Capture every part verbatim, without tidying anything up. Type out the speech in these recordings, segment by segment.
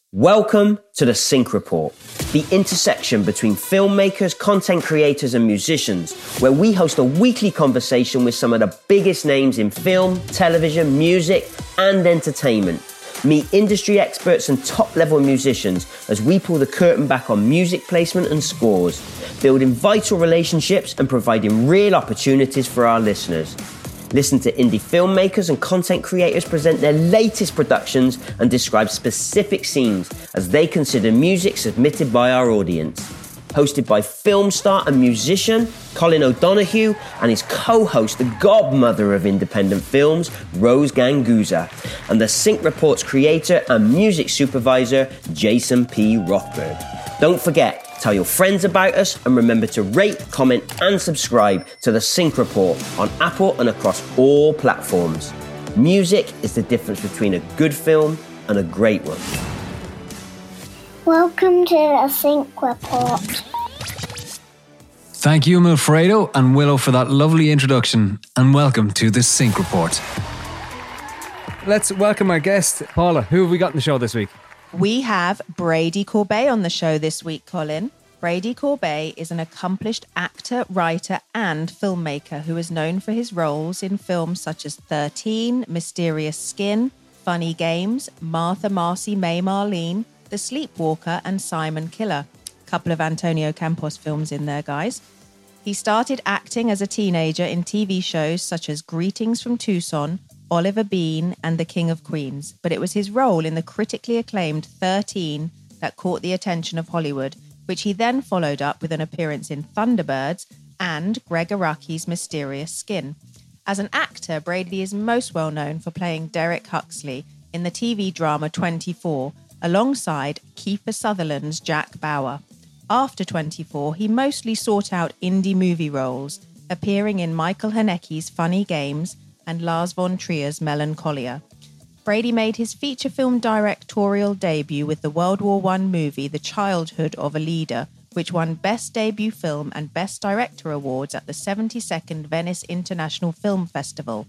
Welcome to the Sync Report, the intersection between filmmakers, content creators and musicians, where we host a weekly conversation with some of the biggest names in film, television, music and entertainment. Meet industry experts and top-level musicians as we pull the curtain back on music placement and scores, building vital relationships and providing real opportunities for our listeners. Listen to indie filmmakers and content creators present their latest productions and describe specific scenes as they consider music submitted by our audience. Hosted by film star and musician Colin O'Donoghue and his co-host, the godmother of independent films, Rose Ganguza, and the Sync Report's creator and music supervisor, Jason P. Rothberg. Don't forget, tell your friends about us and remember to rate, comment and subscribe to the Sync Report on Apple and across all platforms. Music is the difference between a good film and a great one. Welcome to the Sync Report. Thank you, Milfredo and Willow, for that lovely introduction, and welcome to the Sync Report. Let's welcome our guest, Paula. Who have we got in the show this week? We have Brady Corbet on the show this week, Colin. Brady Corbet is an accomplished actor, writer and filmmaker who is known for his roles in films such as thirteen, Mysterious Skin, Funny Games, Martha Marcy May Marlene, The Sleepwalker and Simon Killer. A couple of Antonio Campos films in there, guys. He started acting as a teenager in T V shows such as Greetings from Tucson, Oliver Bean and The King of Queens, but it was his role in the critically acclaimed thirteen that caught the attention of Hollywood, which he then followed up with an appearance in Thunderbirds and Greg Araki's Mysterious Skin. As an actor, Brady is most well known for playing Derek Huxley in the T V drama twenty-four, alongside Kiefer Sutherland's Jack Bauer. After twenty-four, he mostly sought out indie movie roles, appearing in Michael Haneke's Funny Games and Lars von Trier's Melancholia. Brady made his feature film directorial debut with the World War One movie The Childhood of a Leader, which won Best Debut Film and Best Director awards at the seventy-second Venice International Film Festival.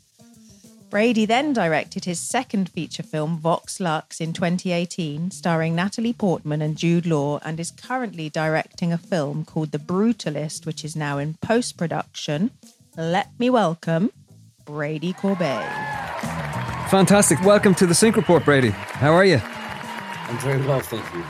Brady then directed his second feature film, Vox Lux, in twenty eighteen, starring Natalie Portman and Jude Law, and is currently directing a film called The Brutalist, which is now in post-production. Let me welcome Brady Corbet. Fantastic. Welcome to the Sync Report, Brady. How are you? I'm very well, thank you.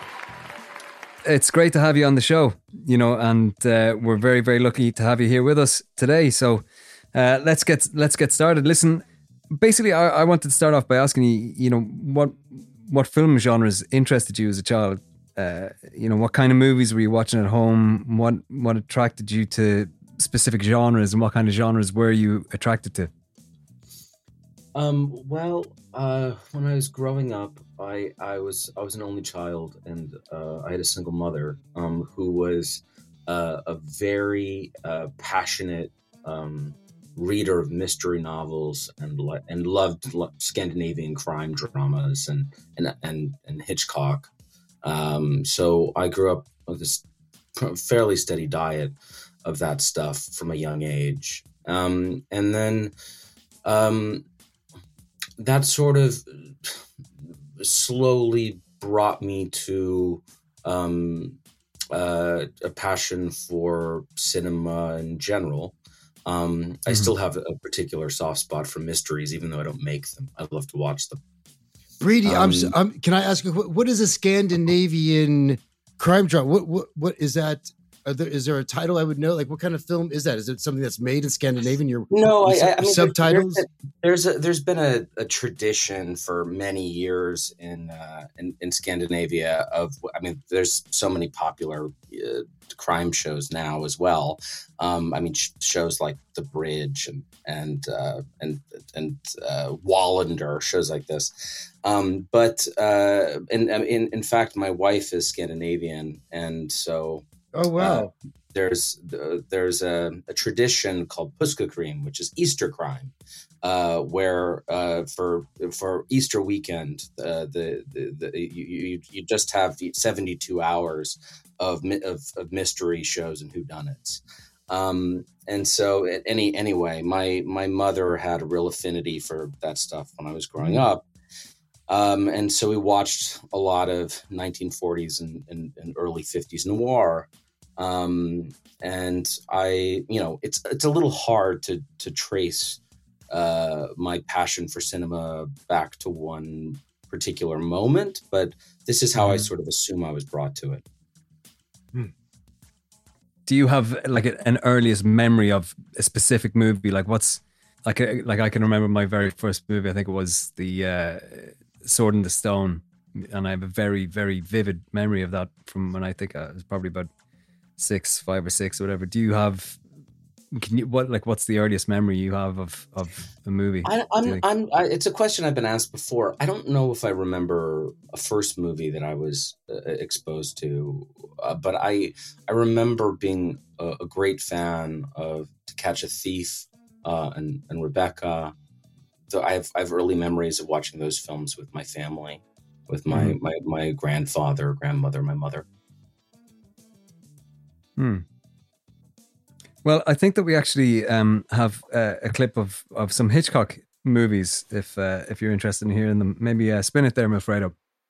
It's great to have you on the show, you know, and uh, we're very, very lucky to have you here with us today. So uh, let's get let's get started. Listen, basically, I, I wanted to start off by asking you, you know, what what film genres interested you as a child? Uh, you know, what kind of movies were you watching at home? What what attracted you to specific genres, and what kind of genres were you attracted to? Um, well, uh, when I was growing up, I, I was I was an only child, and uh, I had a single mother um, who was uh, a very uh, passionate um, reader of mystery novels and and loved Scandinavian crime dramas and and and, and Hitchcock. Um, so I grew up with this fairly steady diet of that stuff from a young age. Um, and then um, that sort of slowly brought me to um, uh, a passion for cinema in general. Um, mm-hmm. I still have a particular soft spot for mysteries, even though I don't make them. I love to watch them. Brady, Um, I'm, I'm, can I ask you, what, what is a Scandinavian crime drama? What, what, what is that? Are there, is there a title I would know? Like, what kind of film is that? Is it something that's made in Scandinavian? Your No, your I, I mean, subtitles. There's, there's a there's been a, a tradition for many years in, uh, in in Scandinavia of. I mean, there's so many popular uh, crime shows now as well. Um, I mean, sh- shows like The Bridge and and uh, and and uh, Wallander, shows like this. Um, but uh, in in in fact, my wife is Scandinavian, and so. Oh wow! Uh, there's uh, there's a, a tradition called Påskekrim, which is Easter crime, uh, where uh, for for Easter weekend, uh, the, the the you you just have seventy-two hours of of, of mystery shows and whodunits. Um, and so any anyway, my my mother had a real affinity for that stuff when I was growing up. Um, and so we watched a lot of nineteen forties and, and, and early fifties noir. Um, and I, you know, it's it's a little hard to to trace uh, my passion for cinema back to one particular moment, but this is how mm. I sort of assume I was brought to it. Do you have like a, an earliest memory of a specific movie? Like what's like a, like I can remember my very first movie. I think it was the uh, Sword in the Stone, and I have a very very vivid memory of that from when I think I was probably about six, five or six, or whatever. Do you have? Can you what like what's the earliest memory you have of of a movie? I, I'm I'm I, it's a question I've been asked before. I don't know if I remember a first movie that I was uh, exposed to, uh, but I I remember being a, a great fan of To Catch a Thief uh, and and Rebecca. So I have I have early memories of watching those films with my family, with my mm. my my grandfather, grandmother, my mother. Hmm. Well, I think that we actually um, have uh, a clip of, of some Hitchcock movies. If uh, if you're interested in hearing them, maybe uh, spin it there, Wilfredo.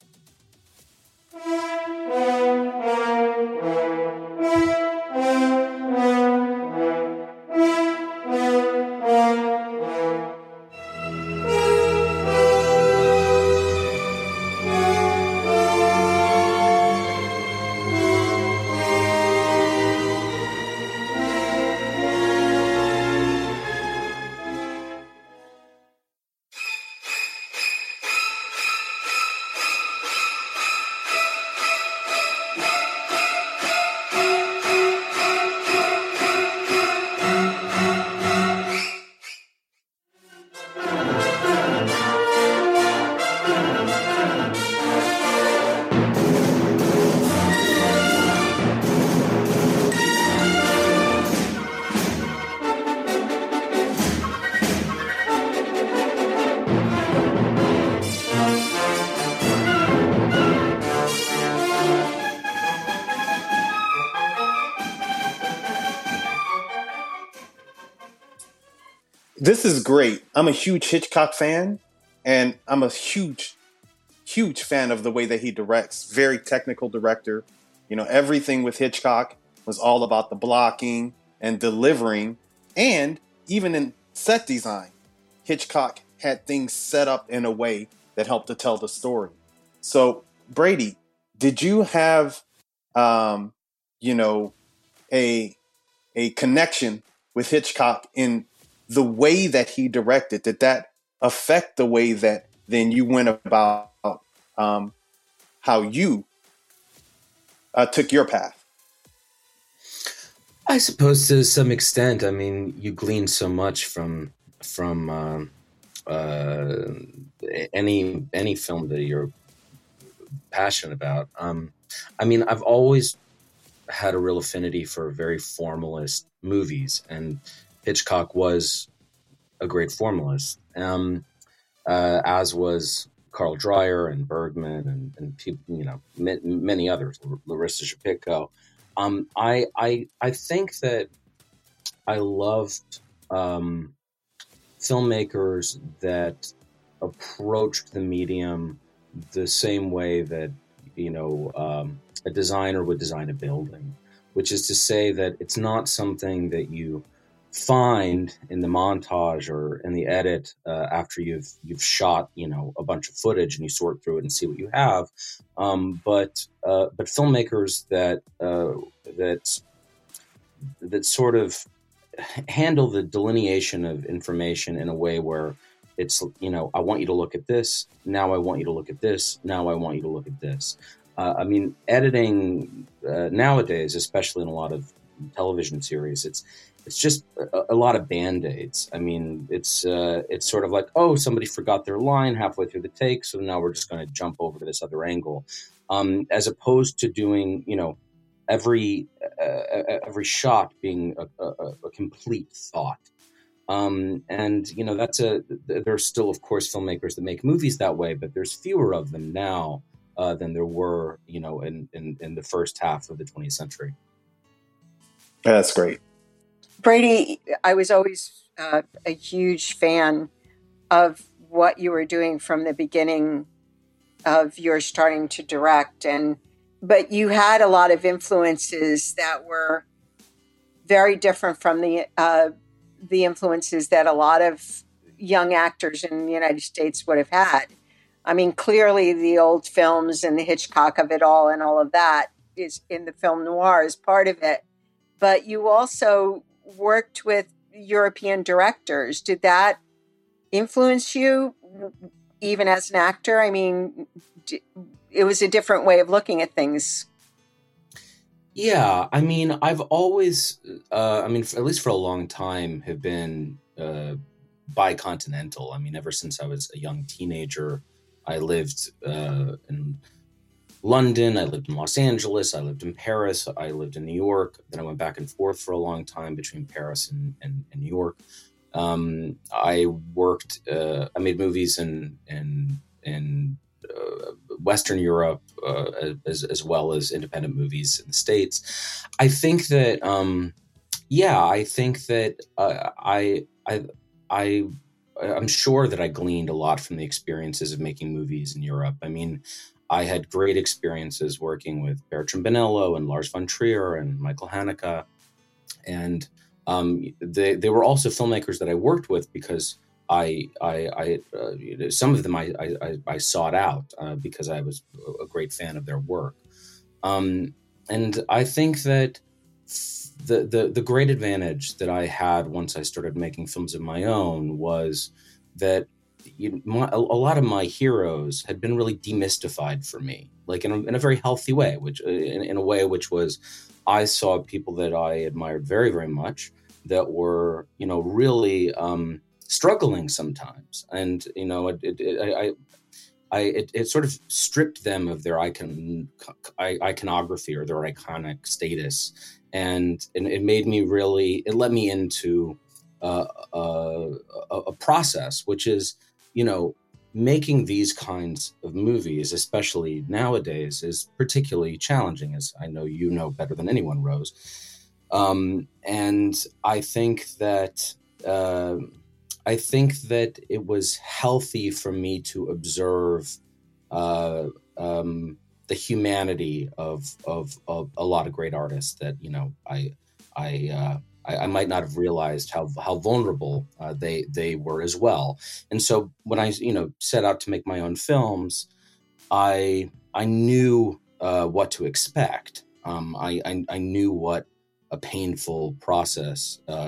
This is great. I'm a huge Hitchcock fan, and I'm a huge, huge fan of the way that he directs. Very technical director. You know, everything with Hitchcock was all about the blocking and delivering, and even in set design, Hitchcock had things set up in a way that helped to tell the story. So, Brady, did you have, um, you know, a a connection with Hitchcock in the way that he directed? Did that affect the way that then you went about um, how you uh, took your path? I suppose to some extent. I mean, you glean so much from from um, uh, any any film that you're passionate about. Um, I mean, I've always had a real affinity for very formalist movies, and Hitchcock was a great formalist, um, uh, as was Carl Dreyer and Bergman and, and people, you know, m- many others, Larissa Shepitko. Um, I, I, I think that I loved um, filmmakers that approached the medium the same way that, you know, um, a designer would design a building, which is to say that it's not something that you find in the montage or in the edit uh, after you've you've shot, you know, a bunch of footage and you sort through it and see what you have. Um, but uh, but filmmakers that uh, that that sort of handle the delineation of information in a way where it's, you know, I want you to look at this. Now I want you to look at this. Now I want you to look at this. Uh, I mean, editing uh, nowadays, especially in a lot of television series, it's it's just a, a lot of band-aids. I mean, it's uh, it's sort of like, oh, somebody forgot their line halfway through the take, so now we're just going to jump over to this other angle, um, as opposed to doing, you know, every uh, every shot being a, a, a complete thought. Um, and, you know, that's a, there's still, of course, filmmakers that make movies that way, but there's fewer of them now uh, than there were, you know, in, in, in the first half of the twentieth century. That's great. Brady, I was always uh, a huge fan of what you were doing from the beginning of your starting to direct, and but you had a lot of influences that were very different from the uh, the influences that a lot of young actors in the United States would have had. I mean, clearly the old films and the Hitchcock of it all and all of that is in the film noir is part of it. But you also worked with European directors. Did that influence you even as an actor? I mean, it was a different way of looking at things. Yeah, I mean, I've always, uh, I mean, at least for a long time, have been uh, bicontinental. I mean, ever since I was a young teenager, I lived uh, in London, I lived in Los Angeles, I lived in Paris, I lived in New York. Then I went back and forth for a long time between Paris and, and, and New York. Um, I worked, uh, I made movies in, in, in uh, Western Europe, uh, as, as well as independent movies in the States. I think that, um, yeah, I think that uh, I, I, I, I'm sure that I gleaned a lot from the experiences of making movies in Europe. I mean, I had great experiences working with Bertrand Bonello and Lars von Trier and Michael Haneke. And um, they, they were also filmmakers that I worked with because I, I, I uh, some of them I, I, I sought out uh, because I was a great fan of their work. Um, and I think that the, the, the great advantage that I had once I started making films of my own was that you, my, a, a lot of my heroes had been really demystified for me, like in a, in a very healthy way, which in, in a way which was, I saw people that I admired very, very much that were, you know, really um, struggling sometimes. And, you know, it, it, it, I, I, it, it sort of stripped them of their icon, iconography or their iconic status. And, and it made me really, it led me into uh, a, a process, which is, you know, making these kinds of movies, especially nowadays, is particularly challenging, as I know you know better than anyone, Rose. Um, and I think that uh, I think that it was healthy for me to observe uh, um, the humanity of, of of a lot of great artists that, you know, I I. Uh, I, I might not have realized how how vulnerable uh, they they were as well. And so when I you know set out to make my own films, I I knew uh, what to expect. Um, I, I I knew what a painful process uh,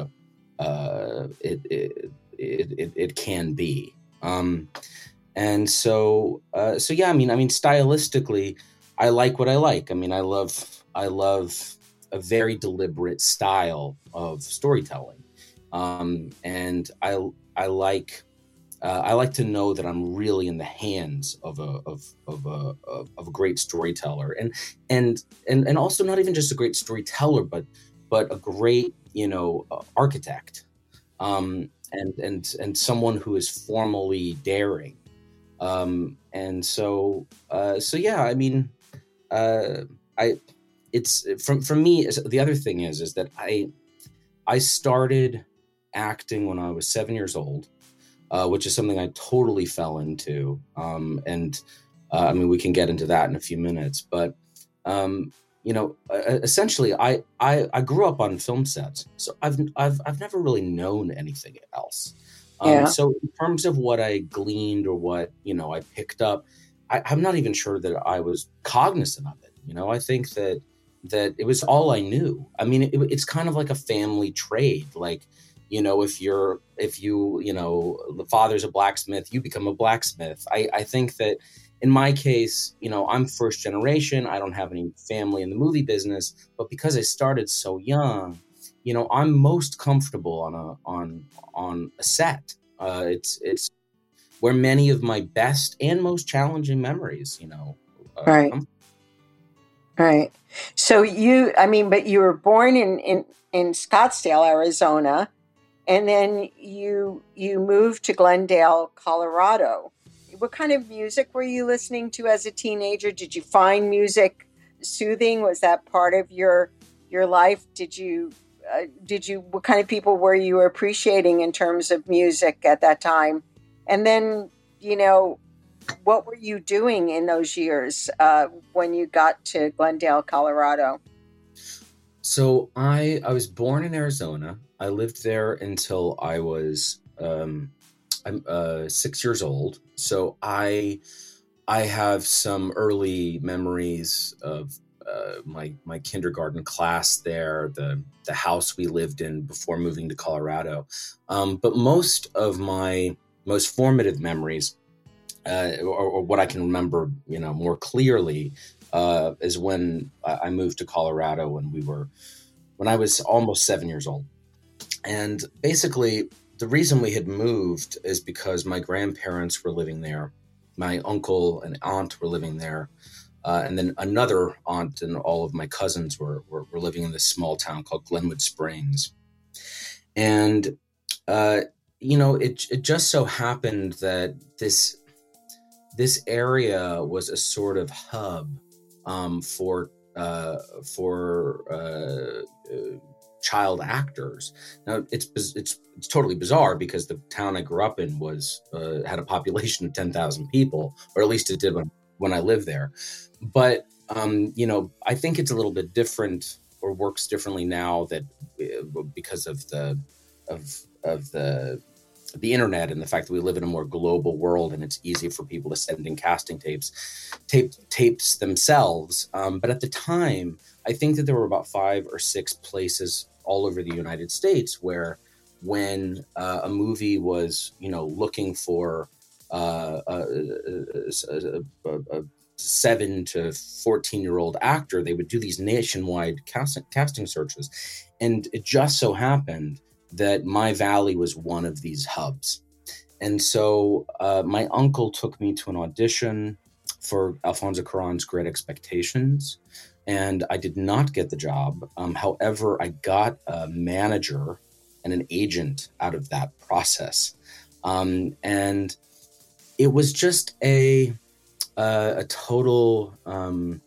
uh, it, it, it it it can be. Um, and so uh, so yeah, I mean I mean stylistically, I like what I like. I mean I love I love. a very deliberate style of storytelling. Um, and I, I like, uh, I like to know that I'm really in the hands of a, of, of a, of a great storyteller, and, and, and, and also not even just a great storyteller, but, but a great, you know, uh, architect, um, and, and, and someone who is formally daring. Um, and so, uh, so yeah, I mean, uh, I, It's from for me. The other thing is, is that I, I started acting when I was seven years old, uh, which is something I totally fell into. Um, and uh, I mean, we can get into that in a few minutes. But um, you know, essentially, I, I I grew up on film sets, so I've I've I've never really known anything else. Um, Yeah. So in terms of what I gleaned or what you know I picked up, I, I'm not even sure that I was cognizant of it. You know, I think that. that it was all I knew. I mean, it, it's kind of like a family trade. Like, you know, if you're, if you, you know, the father's a blacksmith, you become a blacksmith. I, I think that in my case, you know, I'm first generation. I don't have any family in the movie business, but because I started so young, you know, I'm most comfortable on a, on, on a set. Uh, it's, it's where many of my best and most challenging memories, you know, uh, Right. come. Right. So you, I mean, but you were born in, in, in Scottsdale, Arizona, and then you you moved to Glendale, Colorado. What kind of music were you listening to as a teenager? Did you find music soothing? Was that part of your your life? Did you uh, did you what kind of people were you appreciating in terms of music at that time? And then, you know, what were you doing in those years uh, when you got to Glendale, Colorado? So I I was born in Arizona. I lived there until I was um, I'm uh, six years old. So I I have some early memories of uh, my my kindergarten class there, the the house we lived in before moving to Colorado. Um, but most of my most formative memories, uh, or, or what I can remember, you know, more clearly, uh, is when I moved to Colorado when we were when I was almost seven years old. And basically, the reason we had moved is because my grandparents were living there. My uncle and aunt were living there. Uh, and then another aunt and all of my cousins were, were, were living in this small town called Glenwood Springs. And, uh, you know, it, it just so happened that this, this area was a sort of hub um, for, uh, for uh, uh, child actors. Now, it's, it's, it's totally bizarre because the town I grew up in was, uh, had a population of ten thousand people, or at least it did when, when I lived there. But, um, you know, I think it's a little bit different or works differently now that uh, because of the, of, of the, the internet and the fact that we live in a more global world and it's easy for people to send in casting tapes, tape, tapes themselves. Um, but at the time, I think that there were about five or six places all over the United States where when uh, a movie was, you know, looking for uh, a, a, a, a seven to fourteen year old actor, they would do these nationwide casting, casting searches. And it just so happened that my valley was one of these hubs. And so uh, my uncle took me to an audition for Alfonso Cuarón's Great Expectations. And I did not get the job. Um, however, I got a manager and an agent out of that process. Um, and it was just a, uh, a total, um,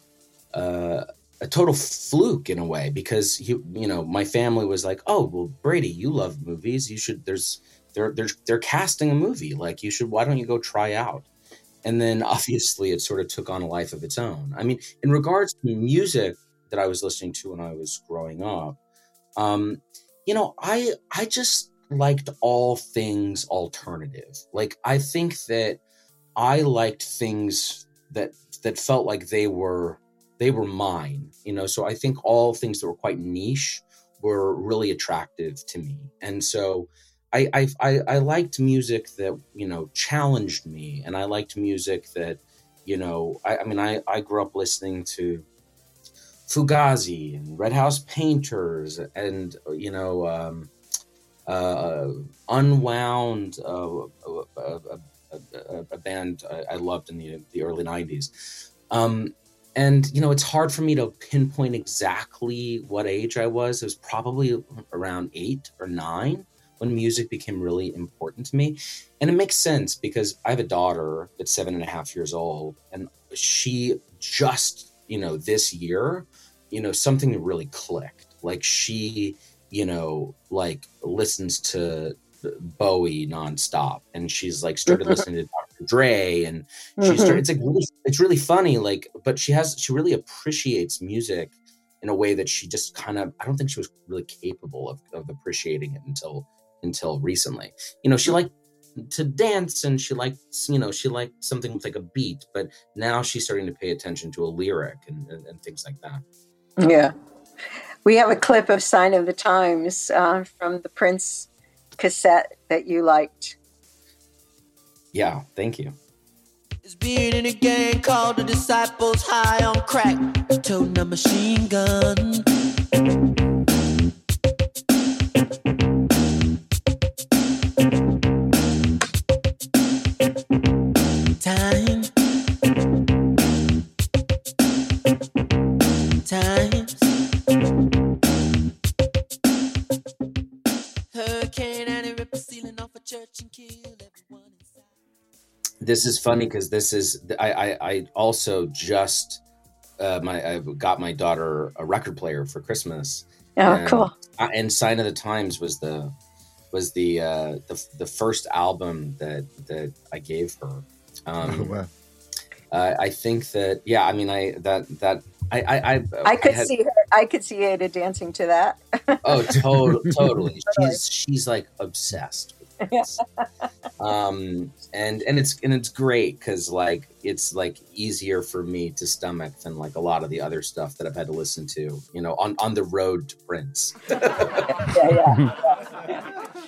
uh, a total fluke in a way, because he, you know, my family was like, "Oh, well, Brady, you love movies. You should, there's, they're, they're, they're casting a movie. Like you should, why don't you go try out?" And then obviously it sort of took on a life of its own. I mean, in regards to music that I was listening to when I was growing up, um, you know, I, I just liked all things alternative. Like, I think that I liked things that, that felt like they were, they were mine, you know? So I think all things that were quite niche were really attractive to me. And so I, I, I, I liked music that, you know, challenged me. And I liked music that, you know, I, I mean, I, I grew up listening to Fugazi and Red House Painters and, you know, um, uh, Unwound, uh, a, a, a, a band I, I loved in the, the early nineties. Um, and, you know, it's hard for me to pinpoint exactly what age I was. It was probably around eight or nine when music became really important to me. And it makes sense because I have a daughter that's seven and a half years old, and she just, you know, this year, you know, something really clicked. Like she, you know, like listens to Bowie nonstop, and she's like started listening to Doctor Dre, and she started, it's like, really, it's really funny. Like, but she has, she really appreciates music in a way that she just kind of, I don't think she was really capable of, of appreciating it until, until recently. You know, she liked to dance and she liked, you know, she liked something with like a beat, but now she's starting to pay attention to a lyric and, and, and things like that. Yeah. We have a clip of Sign of the Times uh, from the Prince cassette that you liked. Yeah, thank you. It's being in a gang called the Disciples, high on crack, toting a machine gun. Time. Times. Hurricane and it ripped the ceiling off a church and killed everyone inside. This is funny because this is I, I I also just uh, my I got my daughter a record player for Christmas. Oh, and, cool! And Sign of the Times was the was the uh, the the first album that that I gave her. Um, Oh, wow. uh, I think that, yeah, I mean, I, that, that, I, I, I, I could I had, see her. I could see Ada dancing to that. oh, to- totally. She's, she's like obsessed with this. um, and, and it's, and it's great. Cause like, it's like easier for me to stomach than like a lot of the other stuff that I've had to listen to, you know, on, on the road to Prince. yeah, yeah.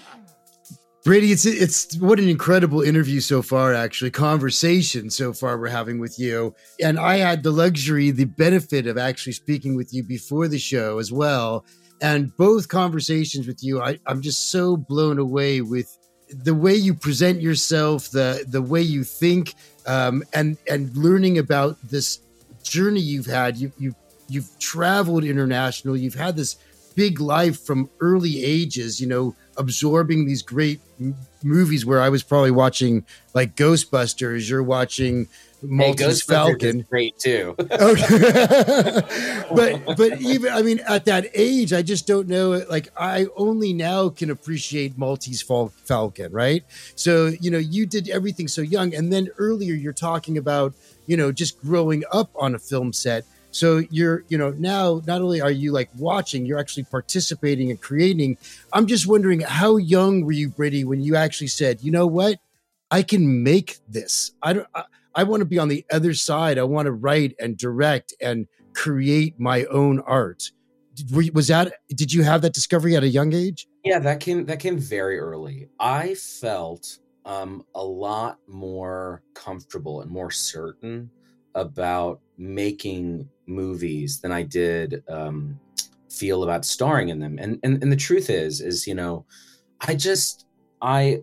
Brady, it's it's what an incredible interview so far, actually, conversation so far we're having with you. And I had the luxury, the benefit of actually speaking with you before the show as well. And both conversations with you, I, I'm just so blown away with the way you present yourself, the the way you think, um, and and learning about this journey you've had. You you you've traveled international. You've had this big life from early ages, you know, absorbing these great m- movies where I was probably watching like Ghostbusters, you're watching Maltese hey, Falcon. Is great too. Okay. but but even I mean at that age, I just don't know. Like I only now can appreciate Maltese Fal- Falcon, right? So you know, you did everything so young, and then earlier you're talking about you know just growing up on a film set. So you're, you know, now not only are you like watching, you're actually participating and creating. I'm just wondering, how young were you, Brady, when you actually said, you know what, I can make this. I don't. I, I want to be on the other side. I want to write and direct and create my own art. Did, were, was that? Did you have that discovery at a young age? Yeah, that came that came very early. I felt um, a lot more comfortable and more certain about making movies than I did um, feel about starring in them. And, and and the truth is, is you know, I just I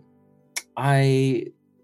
I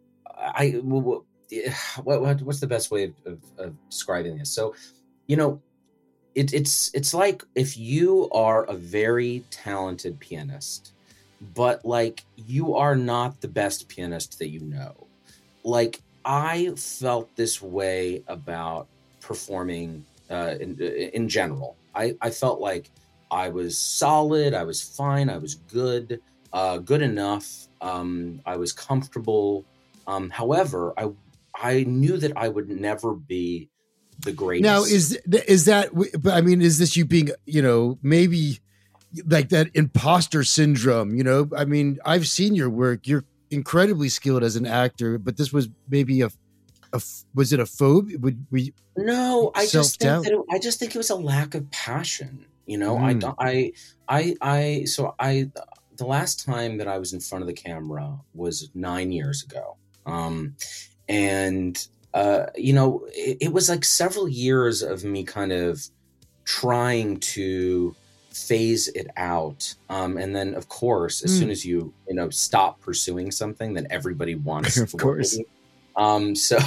I what, what what's the best way of, of, of describing this? So, you know, it, it's it's like if you are a very talented pianist, but like you are not the best pianist that you know, like. I felt this way about performing uh, in, in general. I, I felt like I was solid, I was fine, I was good, uh, good enough. Um, I was comfortable. Um, however, I I knew that I would never be the greatest. Now, is is that? But I mean, is this you being, you know, maybe like that imposter syndrome? You know, I mean, I've seen your work. You're incredibly skilled as an actor, but this was maybe a, a was it a phobia? Would we? No, I just think self-doubt? that it, I just think it was a lack of passion. You know, I Mm. don't. I I I so I the last time that I was in front of the camera was nine years ago, um, and uh, you know, it, it was like several years of me kind of trying to phase it out, um, and then of course as Mm. soon as you you know stop pursuing something, then everybody wants Of to work course. with you. Um, so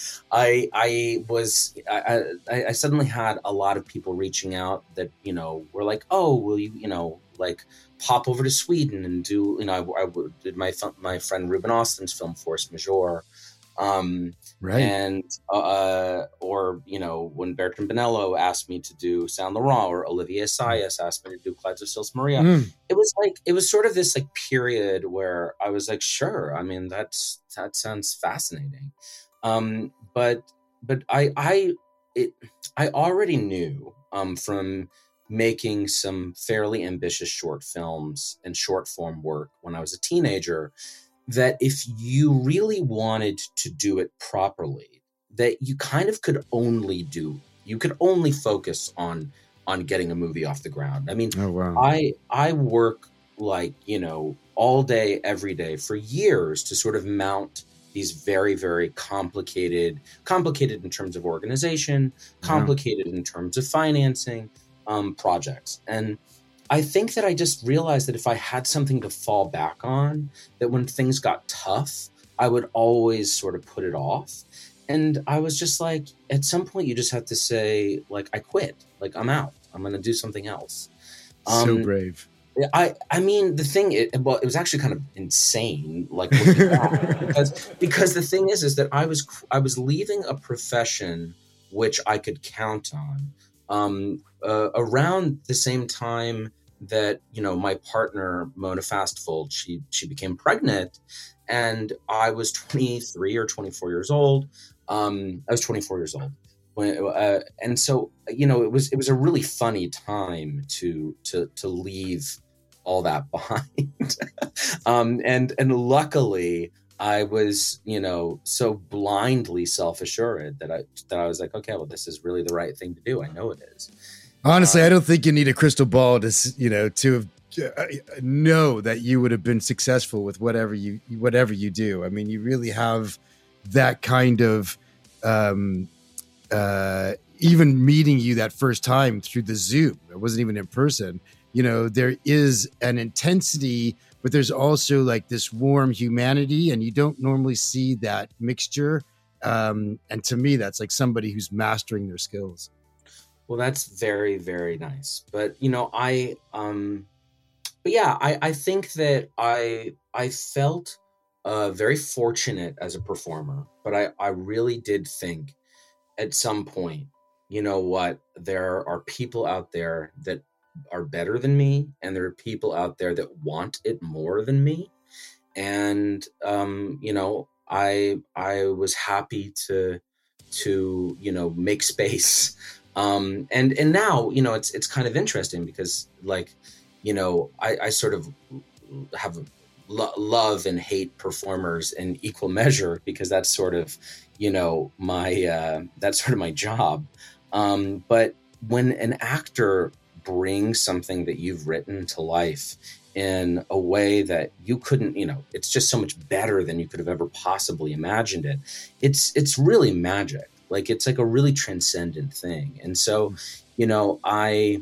I I was I, I I suddenly had a lot of people reaching out that you know were like, oh, will you you know like pop over to Sweden and do you know I, I did my my friend Ruben Austin's film Force Majeure. Um, Right. And, uh, or, you know, when Bertrand Bonello asked me to do Saint Laurent, or Olivier Assayas asked me to do Clyde of Sils Maria, Mm. it was like, it was sort of this like period where I was like, sure. I mean, that's, that sounds fascinating. Um, but, but I, I, it, I already knew, um, from making some fairly ambitious short films and short form work when I was a teenager, that if you really wanted to do it properly, that you kind of could only do, you could only focus on on getting a movie off the ground. I mean, Oh wow. I I work like, you know, all day, every day for years to sort of mount these very, very complicated, complicated in terms of organization, complicated in terms of financing, um, projects. And I think that I just realized that if I had something to fall back on, that when things got tough, I would always sort of put it off. And I was just like, at some point, you just have to say, like, I quit. Like, I'm out. I'm going to do something else. So Um, brave. I, I mean, the thing, it, well, it was actually kind of insane, like looking back, because because the thing is, is that I was I was leaving a profession which I could count on. Um, uh, around the same time that, you know, my partner, Mona Fastfold, she, she became pregnant, and I was twenty-three or twenty-four years old. Um, I was twenty-four years old. When, uh, and so, you know, it was, it was a really funny time to, to, to leave all that behind. um, and, and luckily I was, you know, so blindly self-assured that I, that I was like, okay, well, this is really the right thing to do. I know it is. Honestly, um, I don't think you need a crystal ball to, you know, to have, uh, know that you would have been successful with whatever you, whatever you do. I mean, you really have that kind of, um, uh, even meeting you that first time through the Zoom, it wasn't even in person. You know, there is an intensity, but there's also like this warm humanity, and you don't normally see that mixture. Um, and to me, that's like somebody who's mastering their skills. Well, that's very, very nice. But, you know, I, um, but yeah, I, I think that I, I felt uh, very fortunate as a performer, but I, I really did think at some point, you know what, there are people out there that are better than me, and there are people out there that want it more than me. And, um, you know, I, I was happy to, to, you know, make space. Um, and, and now, you know, it's, it's kind of interesting because, like, you know, I, I sort of have lo- love and hate performers in equal measure, because that's sort of, you know, my, uh, that's sort of my job. Um, but when an actor brings something that you've written to life in a way that you couldn't, you know, it's just so much better than you could have ever possibly imagined it. It's, it's really magic. Like, it's like a really transcendent thing. And so, you know, I,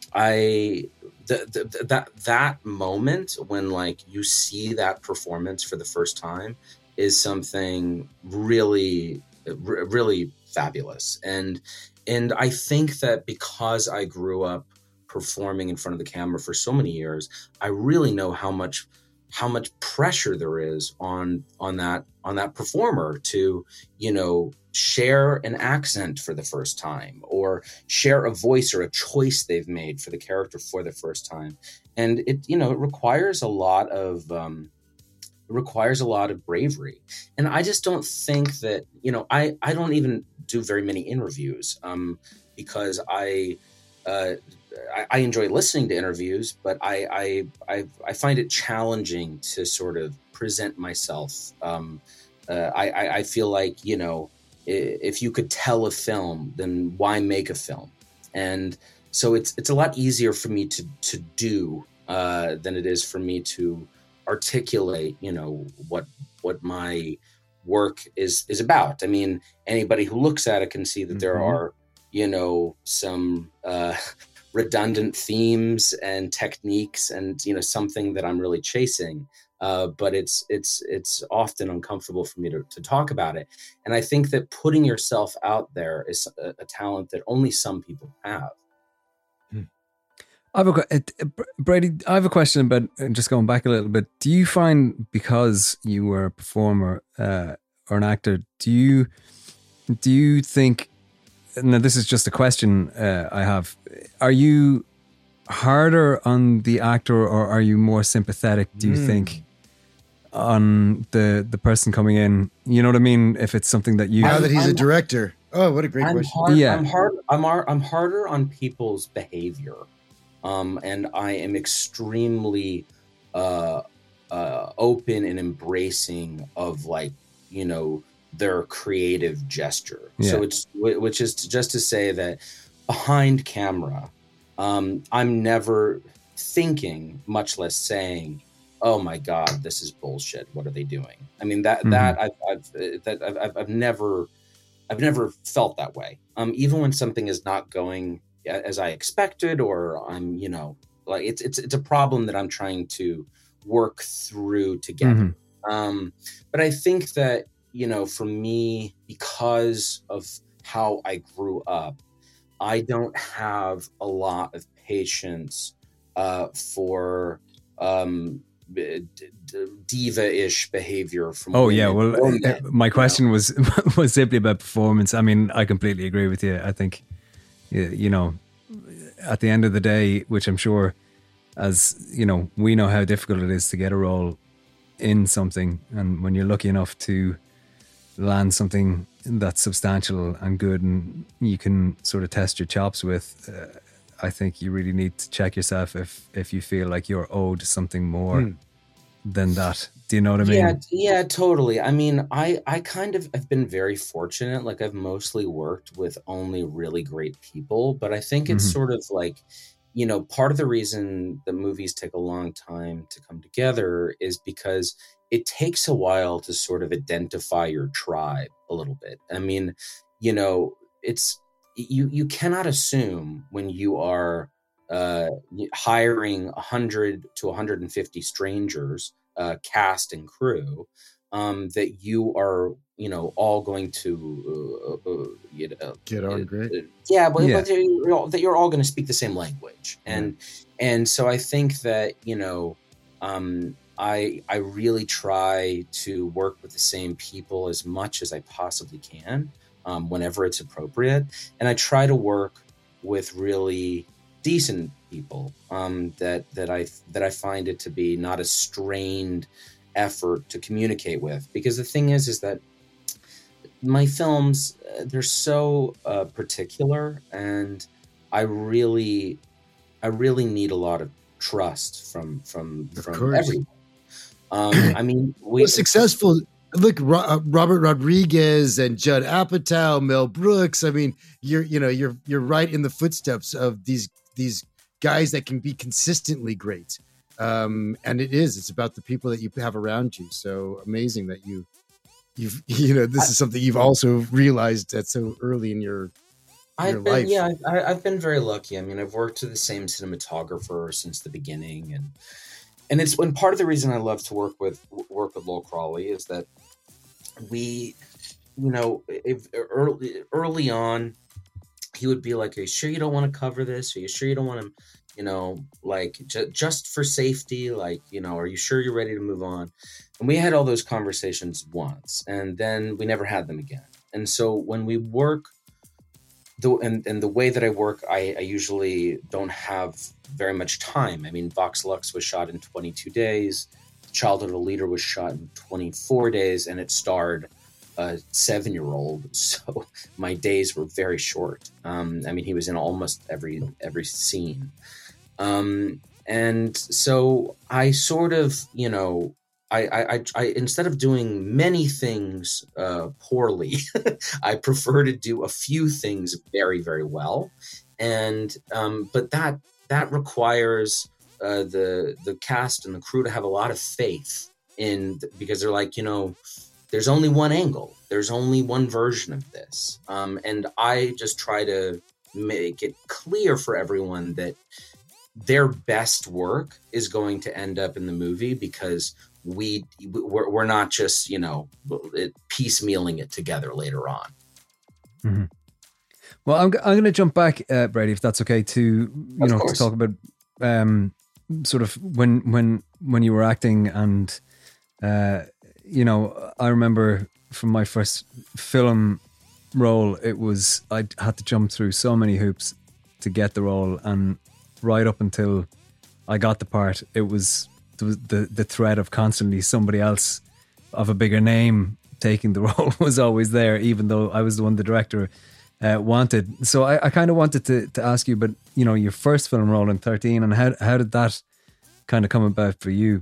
I, the, the, that, that moment when, like, you see that performance for the first time is something really, really fabulous. And, and I think that because I grew up performing in front of the camera for so many years, I really know how much, how much pressure there is on, on that, on that performer to, you know, share an accent for the first time, or share a voice or a choice they've made for the character for the first time. And it, you know, it requires a lot of, um, it requires a lot of bravery. And I just don't think that, you know, I, I don't even do very many interviews, um, because I, uh, I, I enjoy listening to interviews, but I, I, I, I find it challenging to sort of present myself. Um, uh, I, I feel like, you know, if you could tell a film, then why make a film? And so it's, it's a lot easier for me to, to do, uh, than it is for me to articulate, you know, what, what my work is, is about. I mean, anybody who looks at it can see that mm-hmm. there are, you know, some, uh, redundant themes and techniques, and, you know, something that I'm really chasing. Uh, but it's, it's, it's often uncomfortable for me to, to talk about it. And I think that putting yourself out there is a, a talent that only some people have. I have a, it, Brady, I have a question about, just going back a little bit. Do you find, because you were a performer uh, or an actor, do you, do you think, now this is just a question uh, I have, are you harder on the actor, or are you more sympathetic, do you mm. think, on the the person coming in? You know what I mean? If it's something that you... Now that he's I'm, a director. Oh, what a great I'm question. Hard, yeah. I'm, hard, I'm, hard, I'm harder on people's behavior. Um, and I am extremely uh, uh, open and embracing of, like, you know, their creative gesture. Yeah. So it's, which is to, just to say that behind camera, um, I'm never thinking, much less saying, "Oh my God, this is bullshit. What are they doing?" I mean, that, mm-hmm. that I've, I've, that I've, I've never, I've never felt that way. Um, even when something is not going as I expected, or I'm, you know, like, it's, it's, it's a problem that I'm trying to work through together. Mm-hmm. Um, but I think that, you know, for me, because of how I grew up, I don't have a lot of patience uh, for um, d- d- diva-ish behavior from oh women. yeah well men, uh, my question know? was was simply about performance. I mean, I completely agree with you. I think, you know, at the end of the day, which I'm sure as you know, we know how difficult it is to get a role in something, and when you're lucky enough to land something that's substantial and good and you can sort of test your chops with, uh, I think you really need to check yourself if if you feel like you're owed something more mm. than that. Do you know what I mean? Yeah, yeah, totally. I mean, I, I kind of have been very fortunate. Like, I've mostly worked with only really great people, but I think it's mm-hmm. sort of like, you know, part of the reason that movies take a long time to come together is because it takes a while to sort of identify your tribe a little bit. I mean, you know, it's, you, you cannot assume when you are uh, hiring one hundred to one hundred fifty strangers, Uh, cast and crew, um, that you are, you know, all going to uh, uh, you know, get on uh, great. Uh, yeah, but, yeah. but you're all, that you're all going to speak the same language, and yeah. and so I think that, you know, um, I I really try to work with the same people as much as I possibly can, um, whenever it's appropriate, and I try to work with really decent people um, that that I that I find it to be not a strained effort to communicate with, because the thing is is that my films, they're so uh, particular, and I really I really need a lot of trust from from of from course. everyone. Um, I mean, we well, successful. Look, Ro- Robert Rodriguez and Judd Apatow, Mel Brooks. I mean, you're you know you're you're right in the footsteps of these. these guys that can be consistently great. Um, and it is, it's about the people that you have around you. So amazing that you, you've, you know, this is something you've also realized that so early in your, in I've your been, life. Yeah, I, I've been very lucky. I mean, I've worked with the same cinematographer since the beginning. And, and it's when part of the reason I love to work with, work with Lowell Crawley is that we, you know, if, early, early on, he would be like, are you sure you don't want to cover this? Are you sure you don't want to, you know, like ju- just for safety, like, you know, are you sure you're ready to move on? And we had all those conversations once, and then we never had them again. And so when we work, the, and, and the way that I work, I, I usually don't have very much time. I mean, Vox Lux was shot in twenty-two days. Childhood of a Leader was shot in twenty-four days, and it starred a seven-year-old, so my days were very short. Um, I mean, he was in almost every every scene, um, and so I sort of, you know, I, I, I instead of doing many things uh, poorly, I prefer to do a few things very, very well, and um, but that that requires uh, the the cast and the crew to have a lot of faith in, because they're like, you know, there's only one angle. There's only one version of this. Um, and I just try to make it clear for everyone that their best work is going to end up in the movie, because we, we're, we're not just, you know, it, piecemealing it together later on. Mm-hmm. Well, I'm, I'm going to jump back, uh, Brady, if that's okay, to, you of know, course. to talk about um, sort of when, when, when you were acting and, uh, you know, I remember from my first film role, it was, I had to jump through so many hoops to get the role, and right up until I got the part, it was the the, the threat of constantly somebody else of a bigger name taking the role was always there, even though I was the one the director uh, wanted. So I, I kind of wanted to to ask you, but you know, your first film role in thirteen, and how how did that kind of come about for you?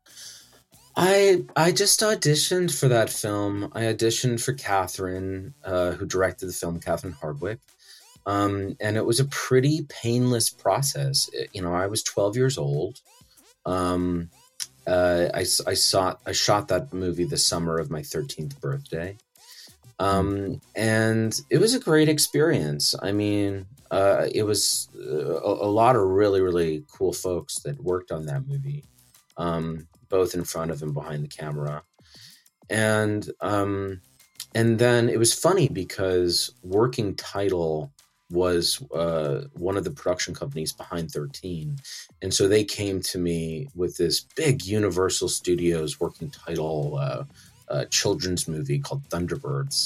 I I just auditioned for that film. I auditioned for Catherine, uh, who directed the film, Catherine Hardwicke. Um, and it was a pretty painless process. It, you know, I was twelve years old. Um, uh, I, I, saw, I shot that movie the summer of my thirteenth birthday. Um, and it was a great experience. I mean, uh, it was a, a lot of really, really cool folks that worked on that movie, um, both in front of and behind the camera. And, um, and then it was funny because Working Title was uh, one of the production companies behind thirteen. And so they came to me with this big Universal Studios Working Title uh, uh, children's movie called Thunderbirds.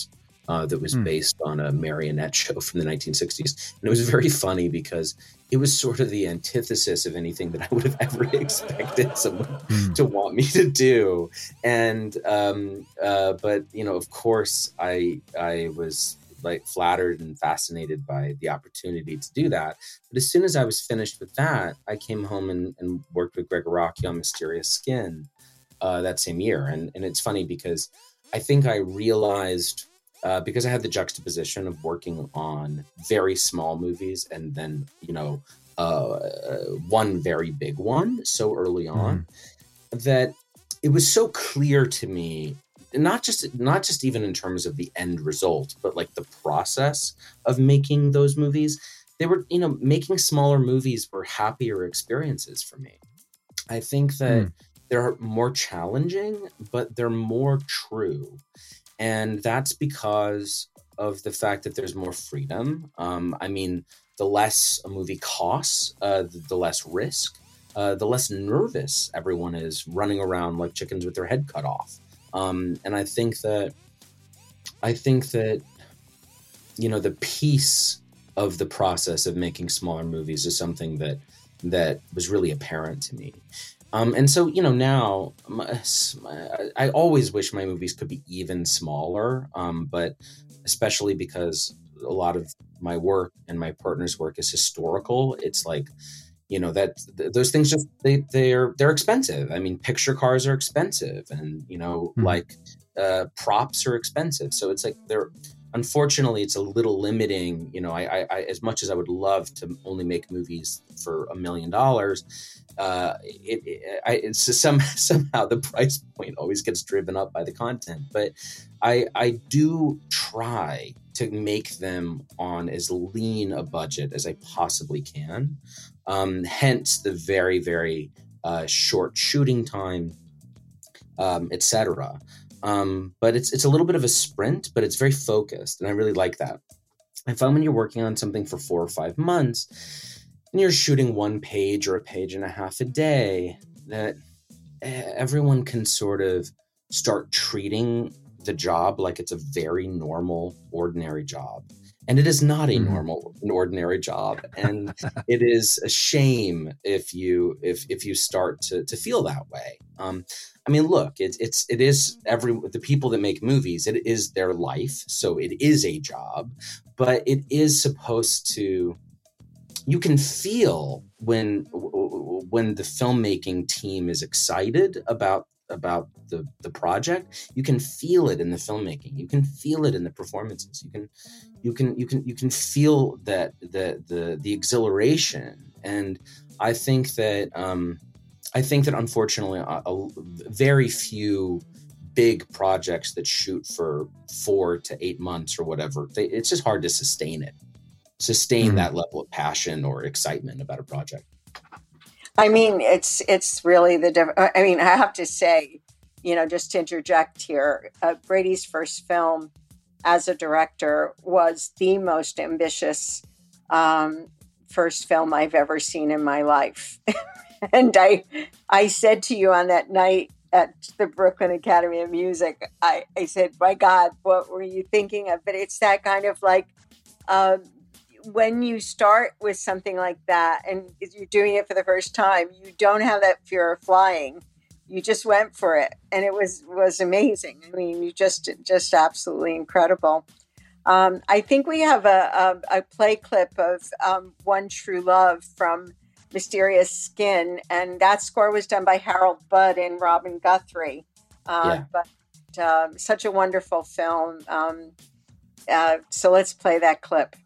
uh, that was Hmm. based on a marionette show from the nineteen sixties. And it was very funny because it was sort of the antithesis of anything that I would have ever expected someone Hmm. to want me to do. And, um, uh, but, you know, of course, I, I was like flattered and fascinated by the opportunity to do that. But as soon as I was finished with that, I came home and, and worked with Greg Araki on Mysterious Skin uh, that same year. And, and it's funny because I think I realized, uh, because I had the juxtaposition of working on very small movies and then, you know, uh, one very big one so early on, mm-hmm. that it was so clear to me, not just not just even in terms of the end result, but like the process of making those movies. They were, you know, making smaller movies were happier experiences for me. I think that mm. they're more challenging, but they're more true. And that's because of the fact that there's more freedom. Um, I mean, the less a movie costs, uh, the, the less risk, uh, the less nervous everyone is running around like chickens with their head cut off. Um, and I think that, I think that, you know, the piece of the process of making smaller movies is something that, that was really apparent to me. Um, and so, you know, now my, my, I always wish my movies could be even smaller, um, but especially because a lot of my work and my partner's work is historical. It's like, you know, that th- those things just, they, they're, they're expensive. I mean, picture cars are expensive and, you know, mm-hmm. like uh, props are expensive. So it's like they're, unfortunately, it's a little limiting. You know, I, I, I as much as I would love to only make movies for a million dollars, uh, it, it, I, it's some, somehow the price point always gets driven up by the content. But I, I do try to make them on as lean a budget as I possibly can. Um, hence the very, very uh, short shooting time, um, et cetera. Um, but it's it's a little bit of a sprint, but it's very focused, and I really like that. I find when you're working on something for four or five months, and you're shooting one page or a page and a half a day, that everyone can sort of start treating the job like it's a very normal, ordinary job. And it is not a normal, an ordinary job, and it is a shame if you if if you start to to feel that way. Um, I mean, look, it's it's it is every the people that make movies. It is their life, so it is a job, but it is supposed to. You can feel when when the filmmaking team is excited about. about the the project. You can feel it in the filmmaking. You can feel it in the performances. You can you can you can you can feel that the the the exhilaration. And I think that um I think that unfortunately a, a very few big projects that shoot for four to eight months or whatever, they, it's just hard to sustain it sustain mm-hmm. that level of passion or excitement about a project. I mean, it's it's really the difference. I mean, I have to say, you know, just to interject here, uh, Brady's first film as a director was the most ambitious um, first film I've ever seen in my life. And I, I said to you on that night at the Brooklyn Academy of Music, I, I said, my God, what were you thinking of? But it's that kind of like, um, when you start with something like that and you're doing it for the first time, you don't have that fear of flying. You just went for it. And it was, was amazing. I mean, you just, just absolutely incredible. Um, I think we have a, a, a play clip of um, One True Love from Mysterious Skin. And that score was done by Harold Budd and Robin Guthrie. Uh, yeah. But uh, such a wonderful film. Um, uh, so let's play that clip.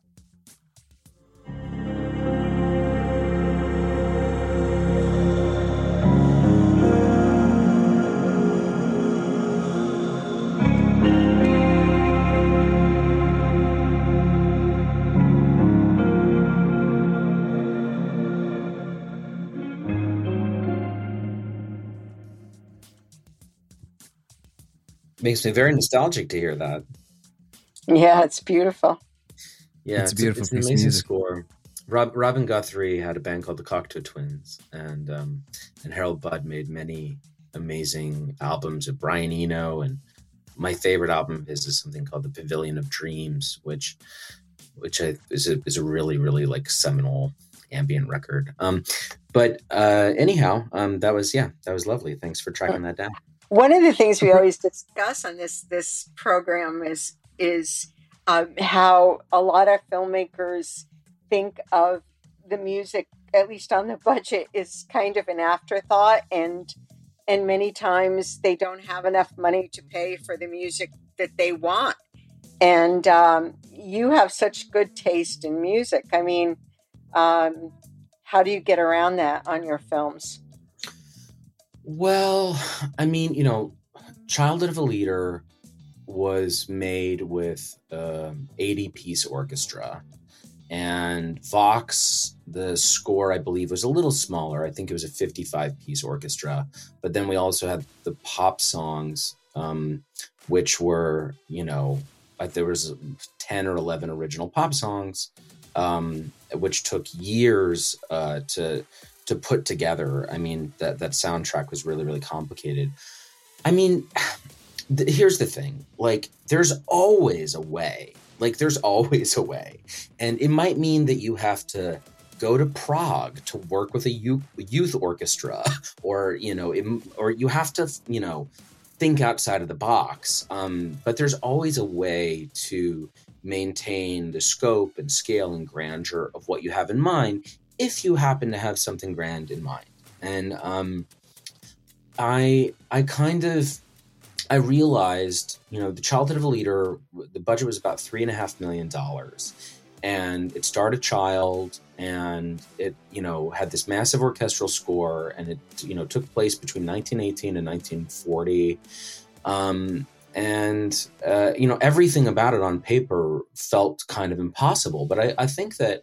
Makes me very nostalgic to hear that. Yeah, it's beautiful. Yeah, it's, it's a beautiful a, it's an piece amazing of music. score. Rob, Robin Guthrie had a band called the Cocteau Twins, and um, and Harold Budd made many amazing albums of Brian Eno and my favorite album of his is something called The Pavilion of Dreams, which which I, is a is a really really like seminal ambient record. Um, but uh, anyhow, um, that was yeah, that was lovely. Thanks for tracking that down. One of the things we always discuss on this this program is is um, how a lot of filmmakers think of the music, at least on the budget, is kind of an afterthought, and and many times they don't have enough money to pay for the music that they want. And um, you have such good taste in music. I mean, um, how do you get around that on your films? Well, I mean, you know, Childhood of a Leader was made with um, eighty-piece orchestra. And Vox, the score, I believe, was a little smaller. I think it was a fifty-five-piece orchestra. But then we also had the pop songs, um, which were, you know, like there was ten or eleven original pop songs, um, which took years uh, to to put together. I mean, that, that soundtrack was really, really complicated. I mean, th- here's the thing. Like, there's always a way. Like, there's always a way. And it might mean that you have to go to Prague to work with a youth, youth orchestra, or, you know, it, or you have to, you know, think outside of the box. Um, but there's always a way to maintain the scope and scale and grandeur of what you have in mind, if you happen to have something grand in mind. And um, I, I kind of, I realized, you know, the Childhood of a Leader, the budget was about three and a half million dollars, and it starred a child, and it, you know, had this massive orchestral score, and it, you know, took place between nineteen eighteen and nineteen forty. Um, and, uh, you know, everything about it on paper felt kind of impossible. But I, I think that,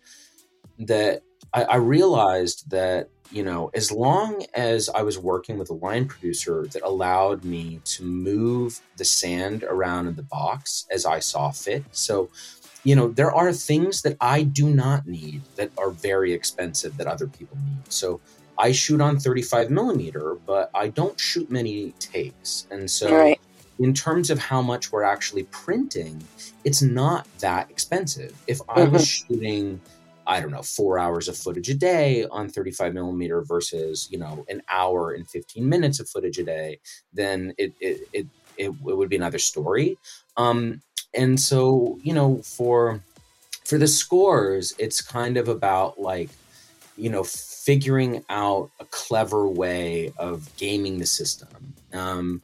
that I, I realized that, you know, as long as I was working with a line producer that allowed me to move the sand around in the box as I saw fit. So, you know, there are things that I do not need that are very expensive that other people need. So I shoot on thirty-five millimeter, but I don't shoot many takes. And so right. in terms of how much we're actually printing, it's not that expensive. If I mm-hmm. was shooting, I don't know, four hours of footage a day on thirty-five millimeter versus, you know, an hour and fifteen minutes of footage a day, then it it it, it, it would be another story. Um, and so, you know, for for the scores, it's kind of about like, you know, figuring out a clever way of gaming the system. Um,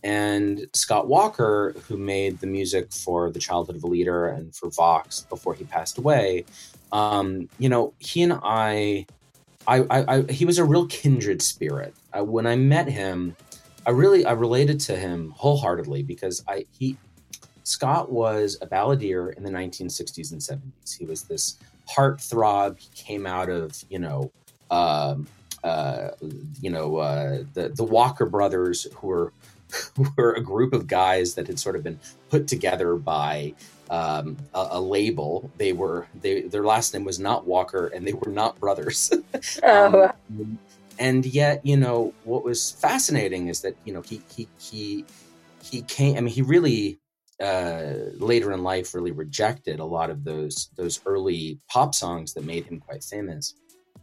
and Scott Walker, who made the music for The Childhood of a Leader and for Vox before he passed away, Um, you know, he and I, I, I, I, he was a real kindred spirit. I, when I met him, I really, I related to him wholeheartedly because I, he, Scott was a balladeer in the nineteen sixties and seventies. He was this heartthrob. He came out of, you know, um, uh, you know, uh, the, the Walker brothers, who were, who were a group of guys that had sort of been put together by, Um, a, a label. They were they their last name was not Walker, and they were not brothers. oh. um, and yet, you know, what was fascinating is that, you know, he he he he came. I mean, he really uh, later in life really rejected a lot of those those early pop songs that made him quite famous.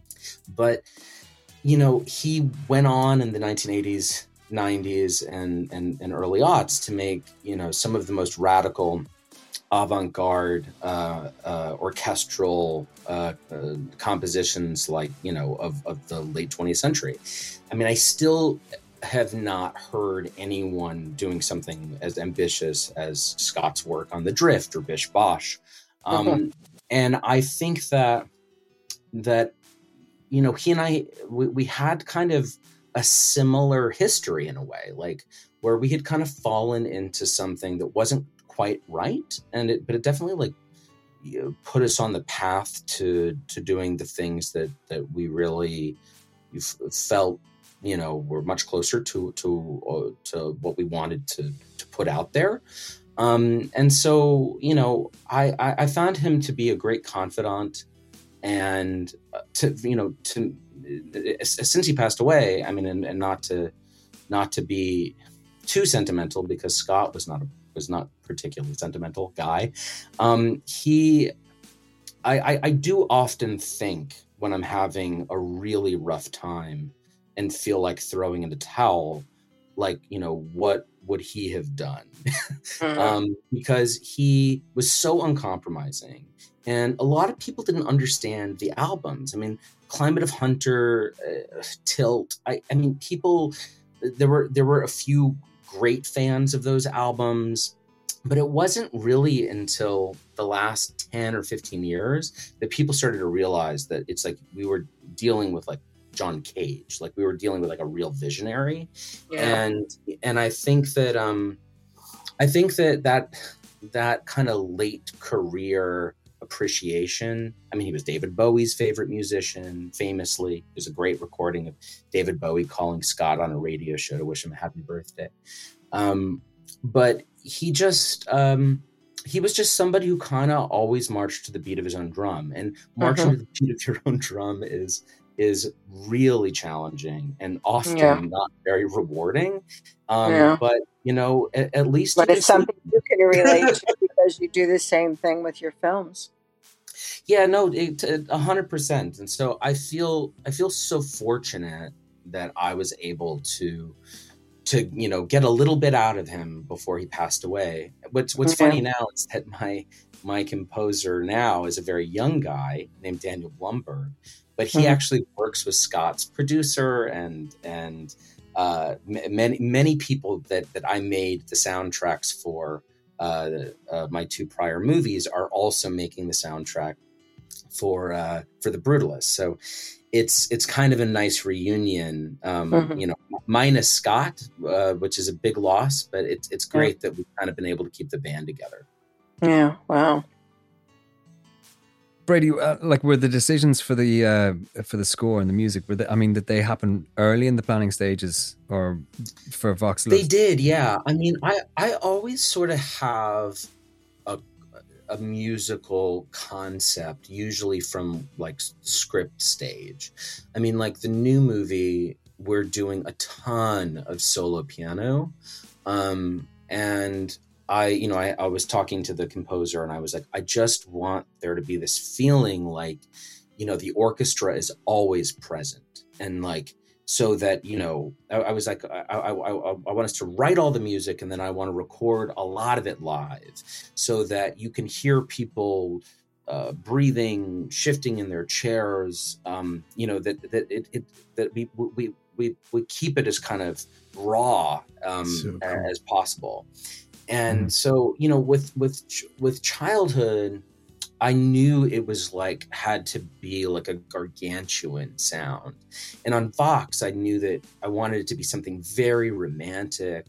But you know, he went on in the nineteen eighties, nineties, and and and early aughts to make, you know, some of the most radical avant-garde uh, uh, orchestral uh, uh, compositions, like, you know, of, of the late twentieth century. I mean, I still have not heard anyone doing something as ambitious as Scott's work on The Drift or Bish Bosh. Um, mm-hmm. And I think that, that, you know, he and I, we, we had kind of a similar history in a way, like where we had kind of fallen into something that wasn't quite right, and it, but it definitely like, you know, put us on the path to to doing the things that that we really felt, you know, were much closer to to uh, to what we wanted to to put out there. Um, and so, you know, I, I I found him to be a great confidant, and to, you know, to since he passed away, I mean, and, and not to not to be too sentimental, because Scott was not a, was not particularly sentimental guy. Um, he, I, I, I do often think when I'm having a really rough time and feel like throwing in the towel, like, you know, what would he have done? Mm-hmm. um, because he was so uncompromising. And a lot of people didn't understand the albums. I mean, Climate of Hunter, uh, Tilt. I, I mean, people, there were there were a few great fans of those albums, but it wasn't really until the last ten or fifteen years that people started to realize that it's like we were dealing with like John Cage, like we were dealing with like a real visionary. Yeah. And and I think that um, I think that that that kind of late career appreciation. I mean, he was David Bowie's favorite musician, famously. There's a great recording of David Bowie calling Scott on a radio show to wish him a happy birthday. Um, but he just, um, he was just somebody who kind of always marched to the beat of his own drum. And marching uh-huh. to the beat of your own drum is is really challenging and often yeah. not very rewarding. Um, yeah. But, you know, at, at least... But it's something you can relate to because you do the same thing with your films. Yeah, no, a hundred percent. And so I feel I feel so fortunate that I was able to, to you know, get a little bit out of him before he passed away. What's What's mm-hmm. funny now is that my my composer now is a very young guy named Daniel Blumberg, but he mm-hmm. actually works with Scott's producer and and uh, many many people that that I made the soundtracks for. Uh, uh, my two prior movies are also making the soundtrack for uh, for The Brutalist. So it's it's kind of a nice reunion, um, mm-hmm. you know, minus Scott, uh, which is a big loss, but it's it's great yeah. that we've kind of been able to keep the band together. Yeah, wow. Brady, uh, like, were the decisions for the uh, for the score and the music, were they, I mean, did they happen early in the planning stages or for Vox Lux? They did, yeah. I mean, I, I always sort of have a, a musical concept, usually from like script stage. I mean, like the new movie, we're doing a ton of solo piano. Um, and I, you know, I, I was talking to the composer and I was like, I just want there to be this feeling like, you know, the orchestra is always present. And like, so that, you know, I, I was like, I, I, I, I want us to write all the music and then I want to record a lot of it live so that you can hear people uh, breathing, shifting in their chairs, um, you know, that, that it, it that we, we, we, we keep it as kind of raw um, so cool. as possible. And mm. so, you know, with, with, with Childhood, I knew it was like, had to be like a gargantuan sound. And on Vox, I knew that I wanted it to be something very romantic,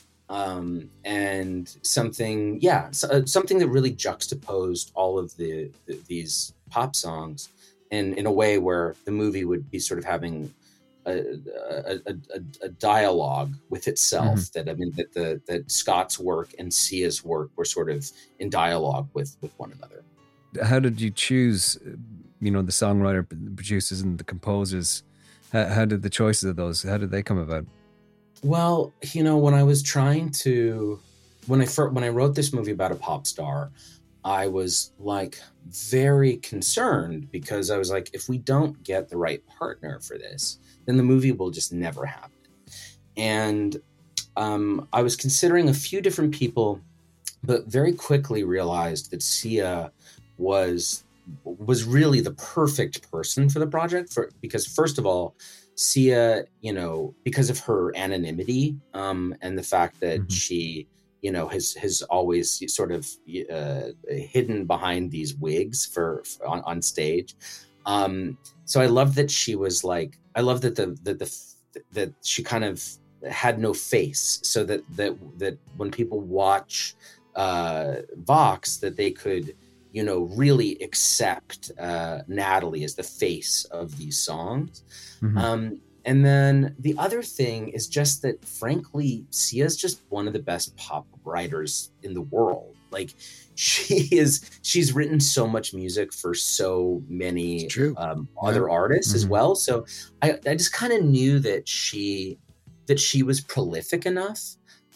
um, and something, yeah, so, something that really juxtaposed all of the, the these pop songs in, in a way where the movie would be sort of having A, a, a, a dialogue with itself. Mm-hmm. That I mean, that the that Scott's work and Sia's work were sort of in dialogue with with one another. How did you choose, you know, the songwriter, the producers, and the composers? How, how did the choices of those? How did they come about? Well, you know, when I was trying to, when I first, when I wrote this movie about a pop star, I was like very concerned because I was like, if we don't get the right partner for this, then the movie will just never happen. And um, I was considering a few different people, but very quickly realized that Sia was was really the perfect person for the project. For because first of all, Sia, you know, because of her anonymity um, and the fact that mm-hmm. she, you know, has has always sort of uh, hidden behind these wigs for, for on, on stage. Um, so I love that she was like, I love that the, that the, that she kind of had no face, so that, that, that when people watch uh, Vox, that they could, you know, really accept uh, Natalie as the face of these songs. Mm-hmm. Um, and then the other thing is just that, frankly, Sia's just one of the best pop writers in the world. Like, she is, she's written so much music for so many um, yeah. other artists mm-hmm. as well. So I, I just kind of knew that she, that she was prolific enough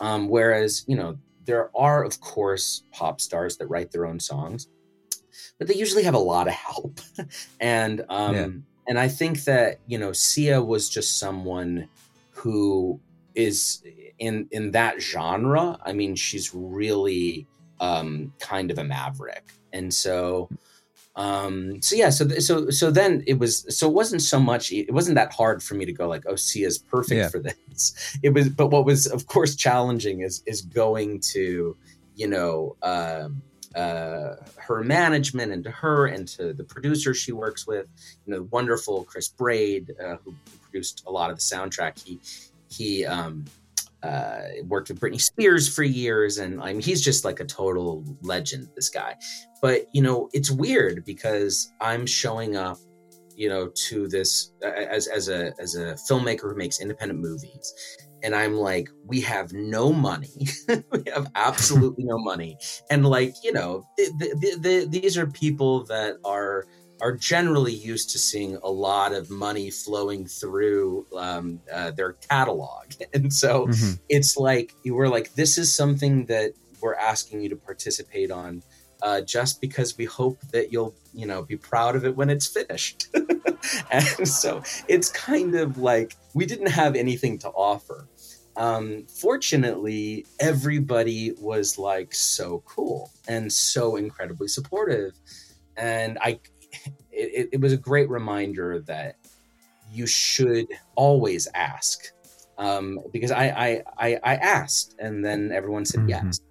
Um, whereas, you know, there are, of course, pop stars that write their own songs, but they usually have a lot of help. and um, Yeah. and I think that, you know, Sia was just someone who is in in that genre. I mean, she's really um, kind of a maverick. And so, um, so yeah, so, so, so then it was, so it wasn't so much, it wasn't that hard for me to go like, oh, Sia's perfect Yeah. for this. It was, but what was of course challenging is, is going to, you know, um, uh, her management and to her and to the producer she works with, you know, wonderful Chris Braid, uh, who produced a lot of the soundtrack. He, he, um, uh, worked with Britney Spears for years. And I mean, he's just like a total legend, this guy. But, you know, it's weird because I'm showing up, you know, to this uh, as, as a, as a filmmaker who makes independent movies. And I'm like, we have no money. We have absolutely no money. And like, you know, the, the, the, these are people that are, are generally used to seeing a lot of money flowing through um, uh, their catalog. And so Mhm. it's like, you were like, this is something that we're asking you to participate on uh, just because we hope that you'll, you know, be proud of it when it's finished. And so it's kind of like, we didn't have anything to offer. Um, fortunately, everybody was like so cool and so incredibly supportive. And I, It, it was a great reminder that you should always ask, um, because I, I, I, I asked and then everyone said Mhm. yes.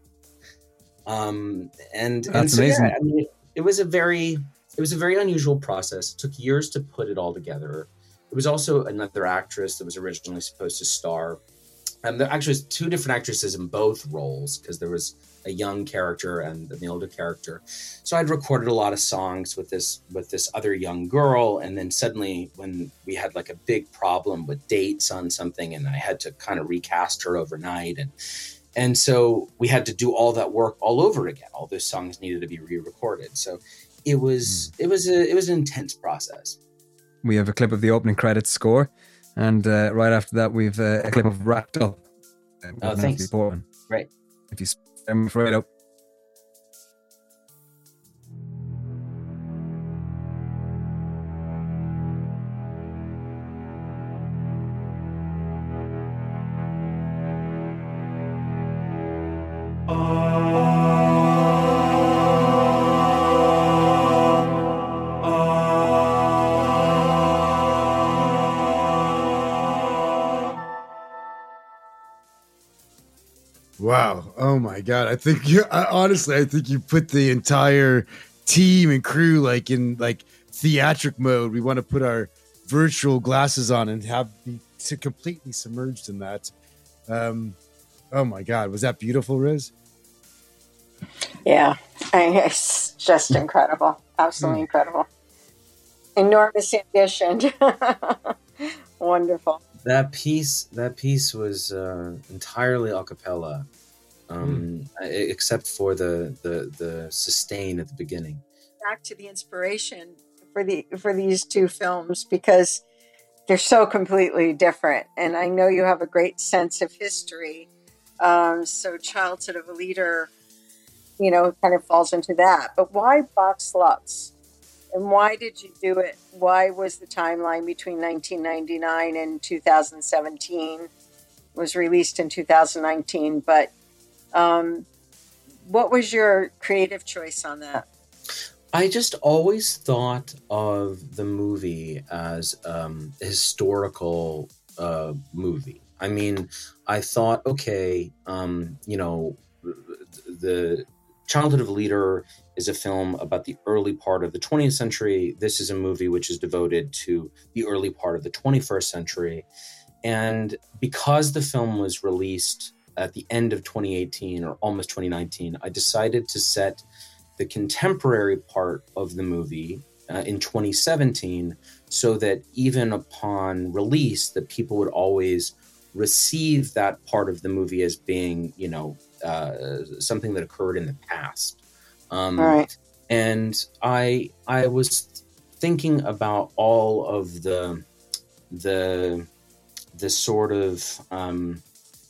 Um, and, and That's so, amazing. yeah, I mean, it, it was a very, it was a very unusual process. It took years to put it all together. It was also another actress that was originally supposed to star. Um, there actually was two different actresses in both roles because there was a young character and an older character. So I'd recorded a lot of songs with this with this other young girl, and then suddenly when we had like a big problem with dates on something, and I had to kind of recast her overnight, and and so we had to do all that work all over again. All those songs needed to be re-recorded. So it was it was a it was an intense process. We have a clip of the opening credits score, and uh, right after that, we've uh, a clip of Wrapped Up. Uh, with Oh, Natalie thanks. Portman. Right. If you I'm afraid up. Wow. Oh my God. I think you, I, honestly, I think you put the entire team and crew like in like theatric mode. We want to put our virtual glasses on and have be to completely submerged in that. Um, oh my God. Was that beautiful, Riz? Yeah, I, it's just incredible. Absolutely incredible. Enormous ambition. Wonderful. That piece, that piece was uh, entirely a cappella, um, mm. except for the, the the sustain at the beginning. Back to the inspiration for the for these two films because they're so completely different, and I know you have a great sense of history. Um, so, Childhood of a Leader, you know, kind of falls into that. But why Box Sluts? And why did you do it? Why was the timeline between nineteen ninety-nine and two thousand seventeen? It was released in two thousand nineteen, but um, what was your creative choice on that? I just always thought of the movie as um, a historical uh, movie. I mean, I thought, okay, um, you know, the Childhood of a Leader is a film about the early part of the twentieth century. This is a movie which is devoted to the early part of the twenty-first century. And because the film was released at the end of twenty eighteen or almost twenty nineteen, I decided to set the contemporary part of the movie uh, in twenty seventeen so that even upon release, that people would always receive that part of the movie as being, you know, uh, something that occurred in the past. Um, all right. And I I was thinking about all of the the the sort of um,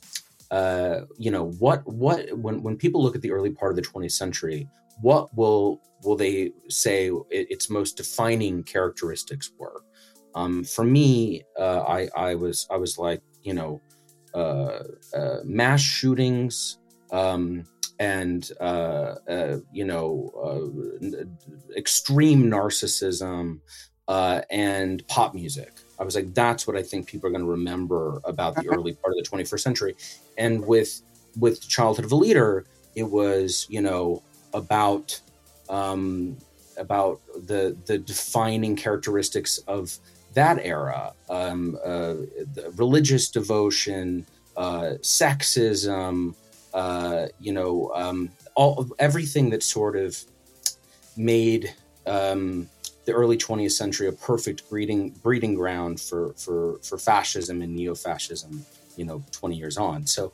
uh, you know, what what when when people look at the early part of the twentieth century, what will will they say it, its most defining characteristics were? Um, for me, uh, I I was I was like, you know, uh, uh, mass shootings. Um, and, uh, uh, you know, uh, extreme narcissism, uh, and pop music. I was like, that's what I think people are going to remember about the early part of the twenty-first century. And with, with Childhood of a Leader, it was, you know, about, um, about the, the defining characteristics of that era, um, uh, the religious devotion, uh, sexism, uh, you know, um, all everything that sort of made um, the early twentieth century a perfect breeding breeding ground for for for fascism and neo-fascism. You know, twenty years on. So,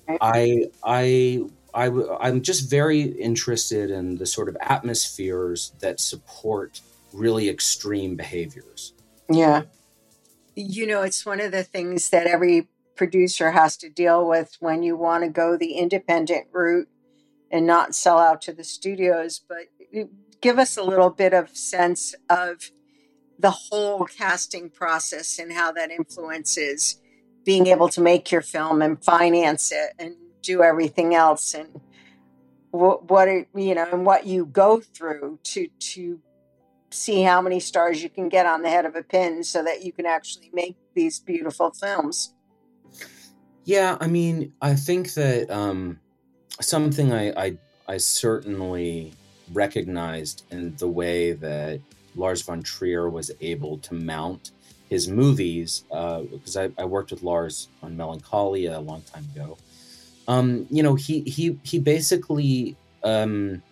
I I I I'm just very interested in the sort of atmospheres that support really extreme behaviors. Yeah, you know, it's one of the things that every producer has to deal with when you want to go the independent route and not sell out to the studios. But give us a little bit of sense of the whole casting process and how that influences being able to make your film and finance it and do everything else, and what, what it, you know, and what you go through to to see how many stars you can get on the head of a pin so that you can actually make these beautiful films. Yeah, I mean, I think that um, something I, I I certainly recognized in the way that Lars von Trier was able to mount his movies, uh, because I, I worked with Lars on Melancholia a long time ago. Um, you know, he he he basically um,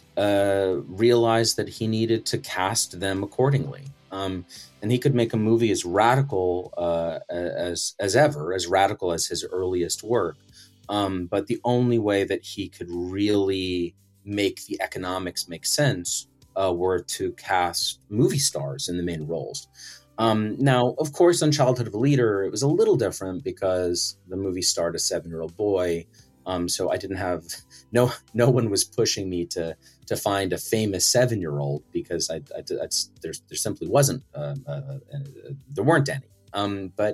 uh, realized that he needed to cast them accordingly. Um, and he could make a movie as radical uh, as as ever, as radical as his earliest work. Um, but the only way that he could really make the economics make sense uh, were to cast movie stars in the main roles. Um, now, of course, on Childhood of a Leader, it was a little different because the movie starred a seven-year-old boy. Um, so I didn't have no no one was pushing me to to find a famous seven-year-old because I, I, I there there simply wasn't uh, uh, uh, there weren't any. Um, but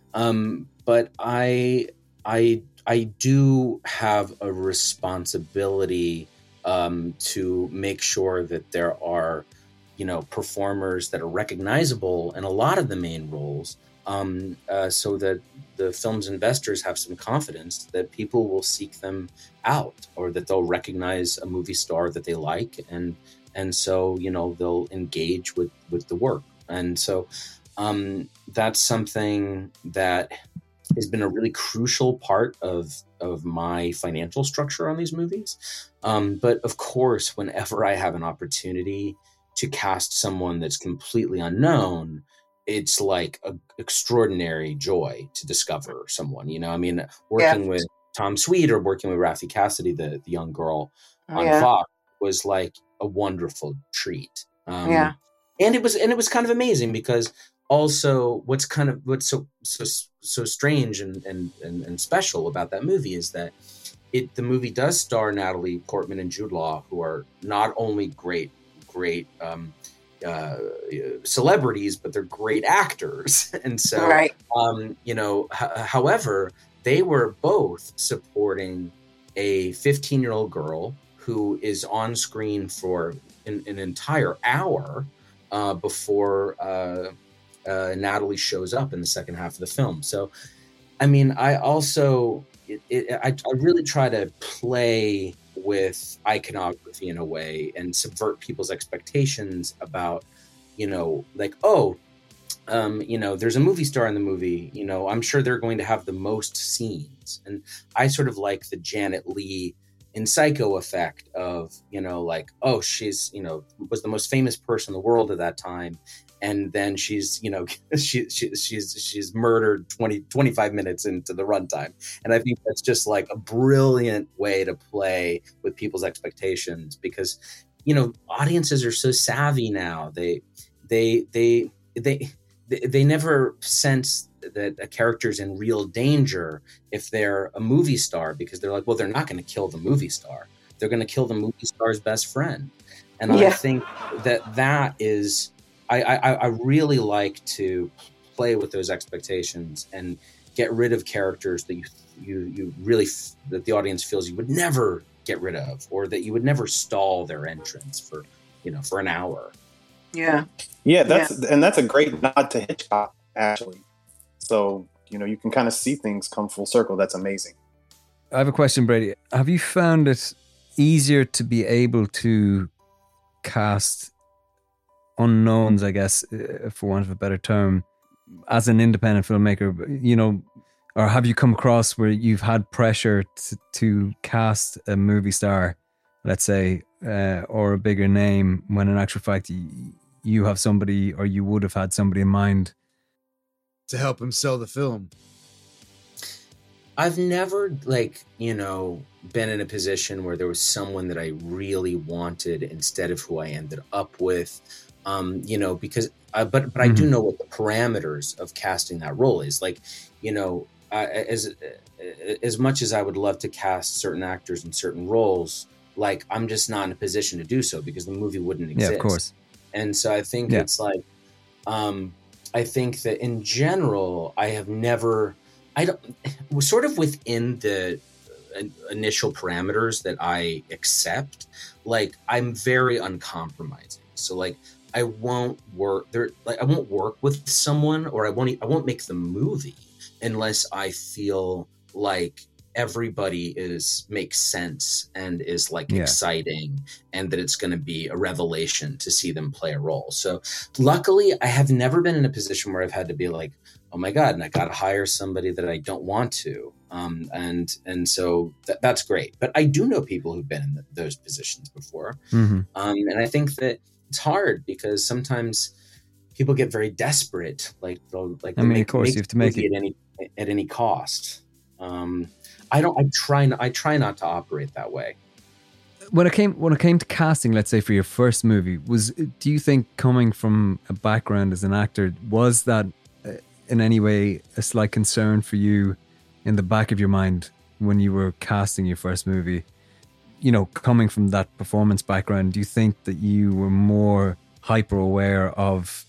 um, but I I I do have a responsibility um, to make sure that there are, you know, performers that are recognizable in a lot of the main roles, um, uh, so that the film's investors have some confidence that people will seek them out, or that they'll recognize a movie star that they like, and and so, you know, they'll engage with with the work. And so um, that's something that has been a really crucial part of of my financial structure on these movies. Um, but of course, whenever I have an opportunity to cast someone that's completely unknown, it's like an extraordinary joy to discover someone. You know, I mean, working yeah. with Tom Sweet or working with Raffi Cassidy, the, the young girl on yeah. Fox, was like a wonderful treat. Um, yeah, and it was and it was kind of amazing because also what's kind of what's so so so strange and and and, and special about that movie is that it the movie does star Natalie Portman and Jude Law, who are not only great great um, uh, celebrities, but they're great actors. And so, right. um, you know, h- however, they were both supporting a fifteen-year-old girl who is on screen for an, an entire hour uh, before uh, uh, Natalie shows up in the second half of the film. So, I mean, I also, it, it, I, I really try to play with iconography in a way and subvert people's expectations about, you know, like, oh, um, you know, there's a movie star in the movie, you know, I'm sure they're going to have the most scenes. And I sort of like the Janet Leigh in Psycho effect of, you know, like, oh, she's, you know, was the most famous person in the world at that time. And then she's, you know, she, she she's she's murdered twenty, twenty-five minutes into the runtime. And I think that's just like a brilliant way to play with people's expectations because, you know, audiences are so savvy now. They they they they they, they never sense that a character's in real danger if they're a movie star, because they're like, well, they're not going to kill the movie star. They're going to kill the movie star's best friend. And yeah. I think that that is, I, I, I really like to play with those expectations and get rid of characters that you, you, you really, that the audience feels you would never get rid of, or that you would never stall their entrance for, you know, for an hour. Yeah. Yeah. That's, yeah. and that's a great nod to Hitchcock, actually. So, you know, you can kind of see things come full circle. That's amazing. I have a question, Brady. Have you found it easier to be able to cast unknowns, I guess, for want of a better term, as an independent filmmaker, you know, or have you come across where you've had pressure to, to cast a movie star, let's say, uh, or a bigger name, when in actual fact you, you have somebody, or you would have had somebody in mind to help him sell the film? I've never, like, you know, been in a position where there was someone that I really wanted instead of who I ended up with, um, you know, because, uh, but, but mm-hmm. I do know what the parameters of casting that role is. Like, you know, uh, as, as much as I would love to cast certain actors in certain roles, like, I'm just not in a position to do so because the movie wouldn't exist. Yeah, of course. And so I think yeah. it's like, um, I think that in general, I have never, I don't, sort of within the initial parameters that I accept, like, I'm very uncompromising. So, like, I won't work there, like, I won't work with someone, or I won't, I won't make the movie unless I feel like everybody is makes sense and is like yeah. exciting, and that it's going to be a revelation to see them play a role. So luckily I have never been in a position where I've had to be like, oh my God, and I got to hire somebody that I don't want to. Um, and, and so th- that's great. But I do know people who've been in the, those positions before. Mm-hmm. Um, and I think that it's hard because sometimes people get very desperate. Like, they'll like, I mean, make, of course you have to make it at any, at any cost. Um, I don't. I try. I try not to operate that way. When it came when it came to casting, let's say for your first movie, was do you think coming from a background as an actor, was that in any way a slight concern for you in the back of your mind when you were casting your first movie? You know, coming from that performance background, do you think that you were more hyper aware of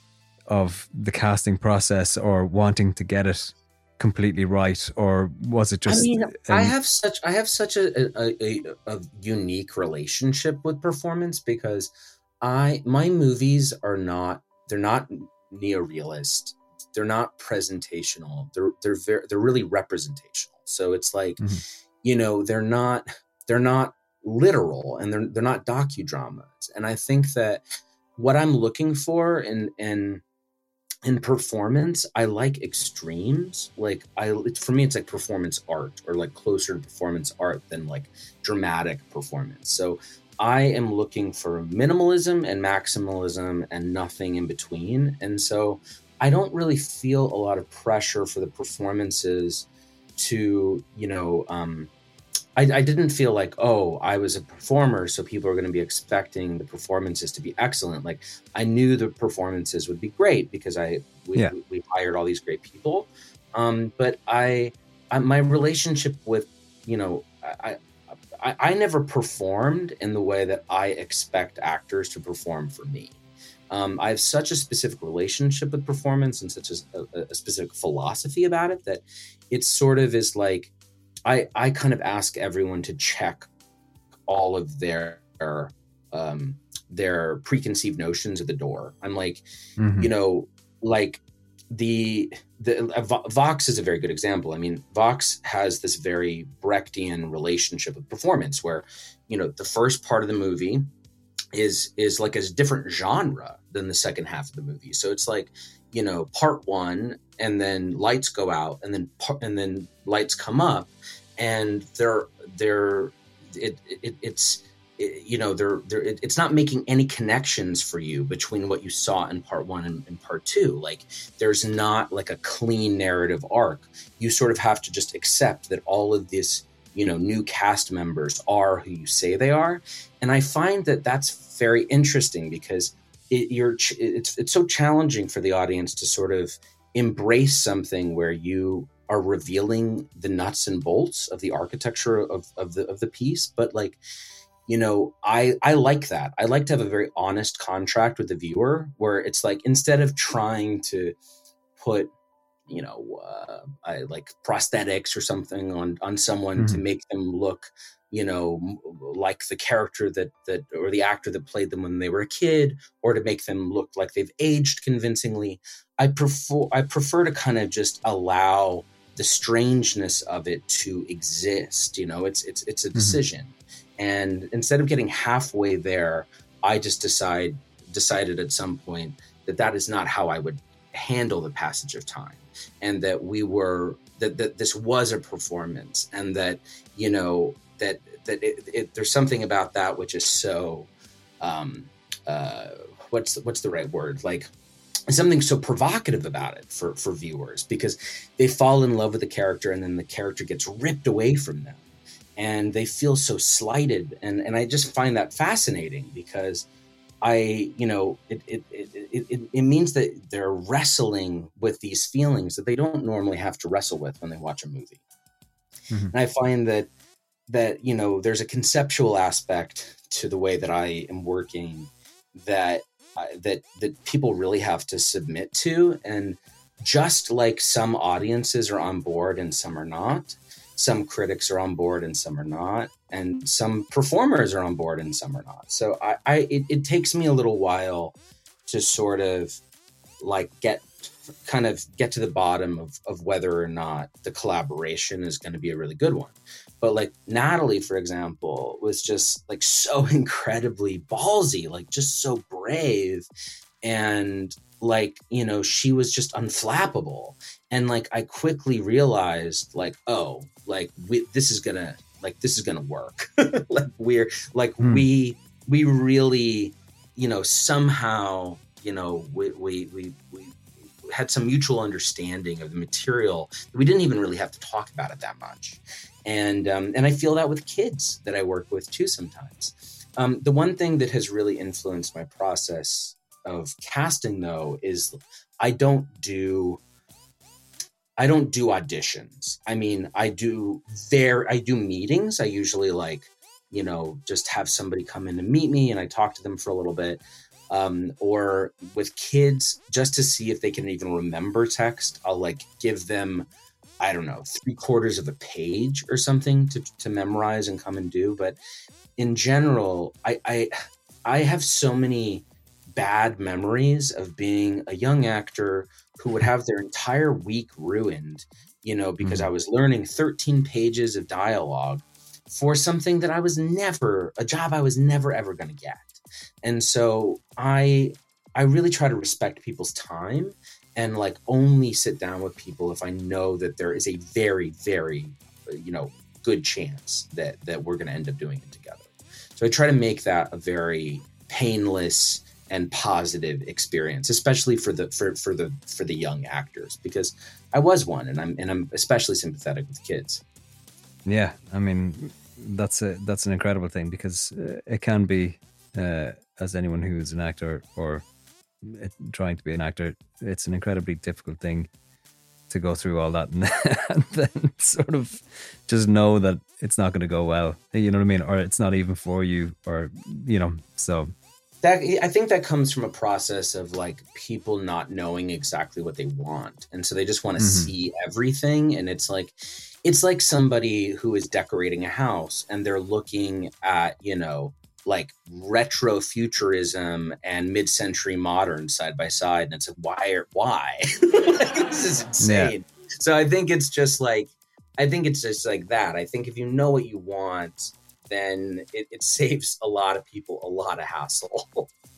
of the casting process, or wanting to get it completely right, or was it just? I mean, um, I have such I have such a, a, a, a unique relationship with performance, because I my movies are not they're not neorealist, they're not presentational, they're they're very, they're really representational. So it's like, mm-hmm. you know, they're not they're not literal, and they're they're not docudramas. And I think that what I'm looking for in in in performance, I like extremes. Like, I, for me, it's like performance art, or like closer to performance art than like dramatic performance. So I am looking for minimalism and maximalism and nothing in between. And so I don't really feel a lot of pressure for the performances to, you know, um, I, I didn't feel like, oh, I was a performer, so people are going to be expecting the performances to be excellent. Like, I knew the performances would be great because I we, yeah. we, we hired all these great people. Um, but I, I, my relationship with, you know, I, I, I never performed in the way that I expect actors to perform for me. Um, I have such a specific relationship with performance and such a, a, a specific philosophy about it that it sort of is like, I, I kind of ask everyone to check all of their um, their preconceived notions at the door. I'm like, mm-hmm. you know, like the the uh, Vox is a very good example. I mean, Vox has this very Brechtian relationship with performance, where, you know, the first part of the movie is is like a different genre than the second half of the movie. So it's like, you know, part one, and then lights go out, and then par- and then lights come up. And they're they're it, it it's it, you know they're they're it, it's not making any connections for you between what you saw in part one and, and part two. Like, there's not like a clean narrative arc. You sort of have to just accept that all of this, you know, new cast members are who you say they are. And I find that that's very interesting, because it, you're it's it's so challenging for the audience to sort of embrace something where you are revealing the nuts and bolts of the architecture of, of the of the piece. But like, you know, I I like that. I like to have a very honest contract with the viewer, where it's like, instead of trying to put, you know, uh, I, like prosthetics or something on on someone mm-hmm. to make them look, you know, like the character that that or the actor that played them when they were a kid, or to make them look like they've aged convincingly. I prefer I prefer to kind of just allow the strangeness of it to exist. You know, it's it's it's a decision. Mm-hmm. And instead of getting halfway there, I just decide decided at some point that that is not how I would handle the passage of time, and that we were that, that this was a performance, and that, you know, that that it, it, there's something about that which is so um, uh, what's what's the right word, like something so provocative about it for for viewers, because they fall in love with the character, and then the character gets ripped away from them. And they feel so slighted. And, and I just find that fascinating, because I, you know, it, it, it, it, it means that they're wrestling with these feelings that they don't normally have to wrestle with when they watch a movie. Mm-hmm. And I find that, that, you know, there's a conceptual aspect to the way that I am working that, uh, that, that people really have to submit to. And just like some audiences are on board and some are not, some critics are on board and some are not, and some performers are on board and some are not. So I, I it, it takes me a little while to sort of like get kind of get to the bottom of, of whether or not the collaboration is going to be a really good one. But like Natalie, for example, was just like so incredibly ballsy, like just so brave. And like, you know, she was just unflappable. And like, I quickly realized like, oh, like we, this is gonna, like, this is gonna work. like we're like, hmm. we, we really, you know, somehow, you know, we, we, we, we had some mutual understanding of the material. We didn't even really have to talk about it that much. And, um, and I feel that with kids that I work with too sometimes. Um, the one thing that has really influenced my process of casting, though, is I don't do I don't do auditions. I mean, I do there I do meetings. I usually like, you know, just have somebody come in and meet me, and I talk to them for a little bit. Um, or with kids, just to see if they can even remember text, I'll like give them, I don't know, three quarters of a page or something to to memorize and come and do. But in general, I I, I have so many bad memories of being a young actor who would have their entire week ruined, you know, because mm-hmm. I was learning thirteen pages of dialogue for something that I was never, a job I was never, ever going to get. And so I, I really try to respect people's time and like only sit down with people if I know that there is a very, very, you know, good chance that, that we're going to end up doing it together. So I try to make that a very painless and positive experience, especially for the for, for the for the young actors, because I was one, and I'm and I'm especially sympathetic with kids. Yeah, I mean that's a that's an incredible thing, because uh, it can be, uh, as anyone who's an actor or trying to be an actor, it's an incredibly difficult thing to go through all that and, and then sort of just know that it's not going to go well. You know what I mean? Or it's not even for you, or you know, so. That, I think that comes from a process of like people not knowing exactly what they want. And so they just want to mm-hmm. see everything. And it's like, it's like somebody who is decorating a house and they're looking at, you know, like retro futurism and mid-century modern side by side. And it's like, why, or why? Like, this is insane. Yeah. So I think it's just like, I think it's just like that. I think if you know what you want, then it, it saves a lot of people a lot of hassle.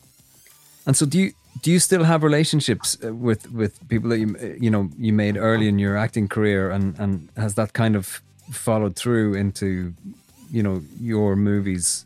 And so do you do you still have relationships with, with people that you you know you made early in your acting career, and, and has that kind of followed through into, you know, your movies?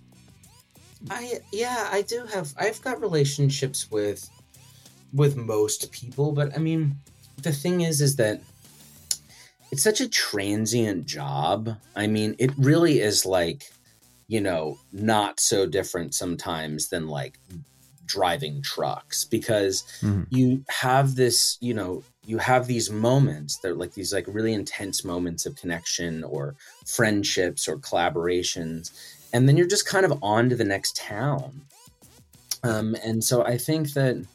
I yeah, I do have I've got relationships with with most people, but I mean the thing is is that it's such a transient job. I mean, it really is like, you know, not so different sometimes than like driving trucks, because Mm-hmm. you have this, you know, you have these moments that are like these like really intense moments of connection or friendships or collaborations. And then you're just kind of on to the next town. Um, and so I think that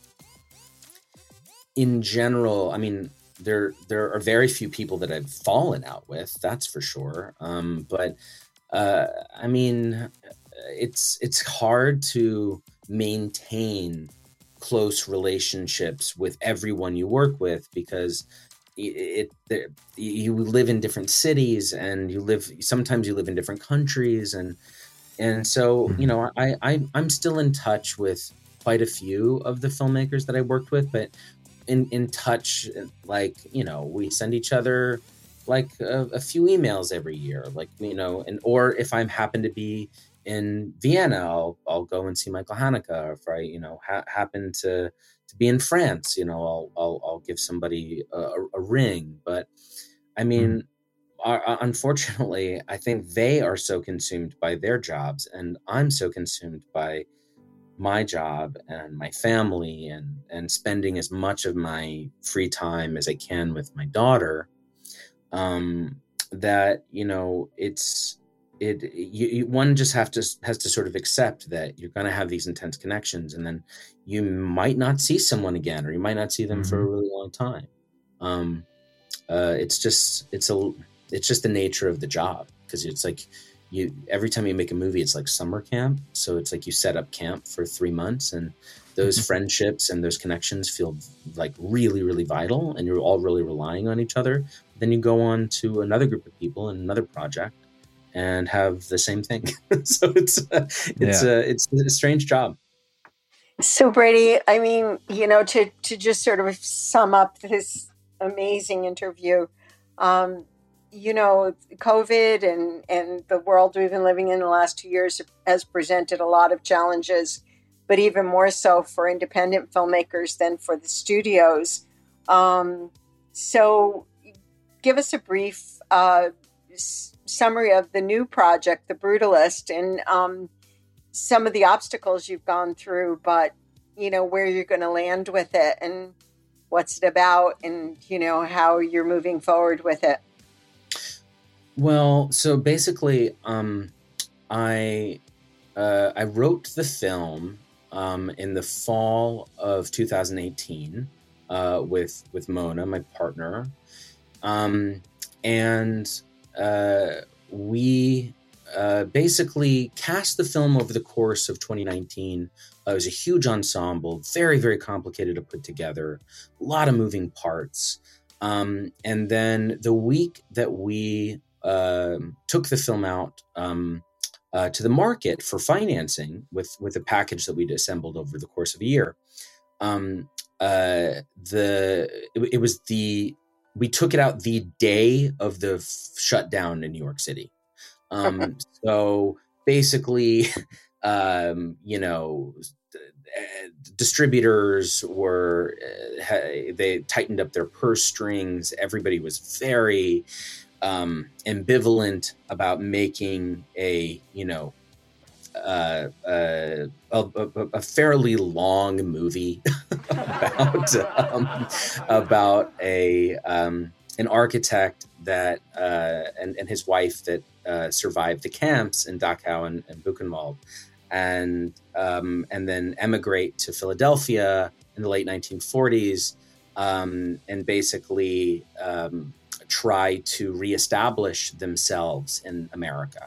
in general, I mean, there there are very few people that I've fallen out with, that's for sure. Um, but uh, I mean, it's it's hard to maintain close relationships with everyone you work with, because it, it you live in different cities, and you live sometimes you live in different countries, and and so you know I, I I'm still in touch with quite a few of the filmmakers that I worked with, but in in touch, like, you know, we send each other like a, a few emails every year, like, you know, and or if I happen to be in Vienna, I'll I'll go and see Michael Haneke. If I, you know, ha- happen to to be in France, you know, I'll I'll, I'll give somebody a, a ring. But I mean, mm-hmm. uh, unfortunately, I think they are so consumed by their jobs, and I'm so consumed by my job and my family, and and spending as much of my free time as I can with my daughter. Um, that you know, it's. It you, you, one just have to has to sort of accept that you're going to have these intense connections, and then you might not see someone again, or you might not see them mm-hmm. for a really long time. Um, uh, it's just it's a it's just the nature of the job, because it's like you every time you make a movie, it's like summer camp. So it's like you set up camp for three months, and those mm-hmm. friendships and those connections feel like really really vital, and you're all really relying on each other. Then you go on to another group of people and another project, and have the same thing. So it's uh, it's a yeah. uh, it's a strange job. So Brady, I mean, you know, to to just sort of sum up this amazing interview, um, you know, COVID and and the world we've been living in the last two years has presented a lot of challenges, but even more so for independent filmmakers than for the studios. Um, so, give us a brief Uh, summary of the new project, The Brutalist, and um, some of the obstacles you've gone through, but, you know, where you're going to land with it, and what's it about, and, you know, how you're moving forward with it. Well, so basically, um, I uh, I wrote the film um, in the fall of two thousand eighteen uh, with with Mona, my partner, um, and Uh, we uh, basically cast the film over the course of twenty nineteen. Uh, it was a huge ensemble, very, very complicated to put together, a lot of moving parts. Um, and then the week that we uh, took the film out um, uh, to the market for financing with, with a package that we'd assembled over the course of a year, um, uh, the it, it was the we took it out the day of the f- shutdown in New York City. Um, so basically, um, you know, uh, distributors were, uh, they tightened up their purse strings. Everybody was very um, ambivalent about making a, you know, uh, uh, a, a, a fairly long movie about um, about a um, an architect that uh, and and his wife that uh, survived the camps in Dachau and, and Buchenwald, and um, and then emigrate to Philadelphia in the late nineteen forties, um, and basically um, try to reestablish themselves in America.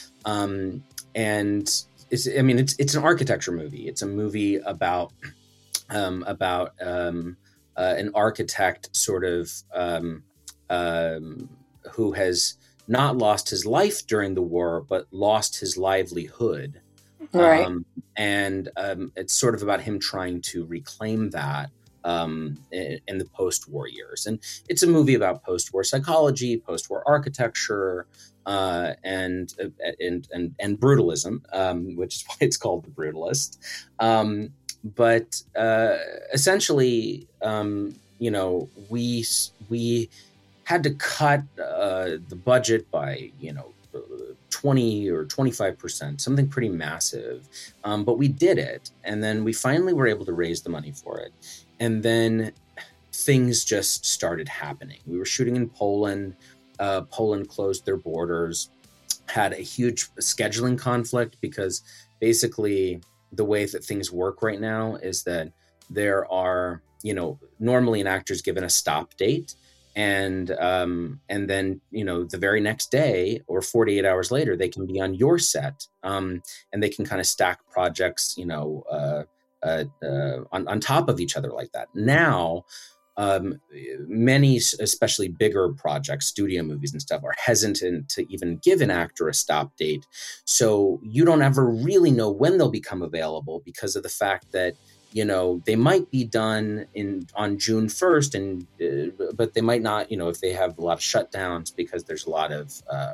Um, And it's, I mean, it's it's an architecture movie. It's a movie about um, about um, uh, an architect sort of um, um, who has not lost his life during the war, but lost his livelihood. Right. Um, and um, it's sort of about him trying to reclaim that um, in, in the post-war years. And it's a movie about post-war psychology, post-war architecture, uh, and, and, and, and brutalism, um, which is why it's called The Brutalist. Um, but, uh, essentially, um, you know, we, we had to cut, uh, the budget by, you know, twenty or twenty-five percent, something pretty massive. Um, but we did it. And then we finally were able to raise the money for it. And then things just started happening. We were shooting in Poland. Uh, Poland closed their borders, had a huge scheduling conflict because basically the way that things work right now is that there are, you know, normally an actor's given a stop date, and um, and then, you know, the very next day or forty-eight hours later, they can be on your set, um, and they can kind of stack projects, you know, uh, uh, uh, on, on top of each other like that. Now, Um, many, especially bigger projects, studio movies and stuff, are hesitant to even give an actor a stop date. So you don't ever really know when they'll become available because of the fact that, you know, they might be done in on June first, and uh, but they might not, you know, if they have a lot of shutdowns because there's a lot of uh,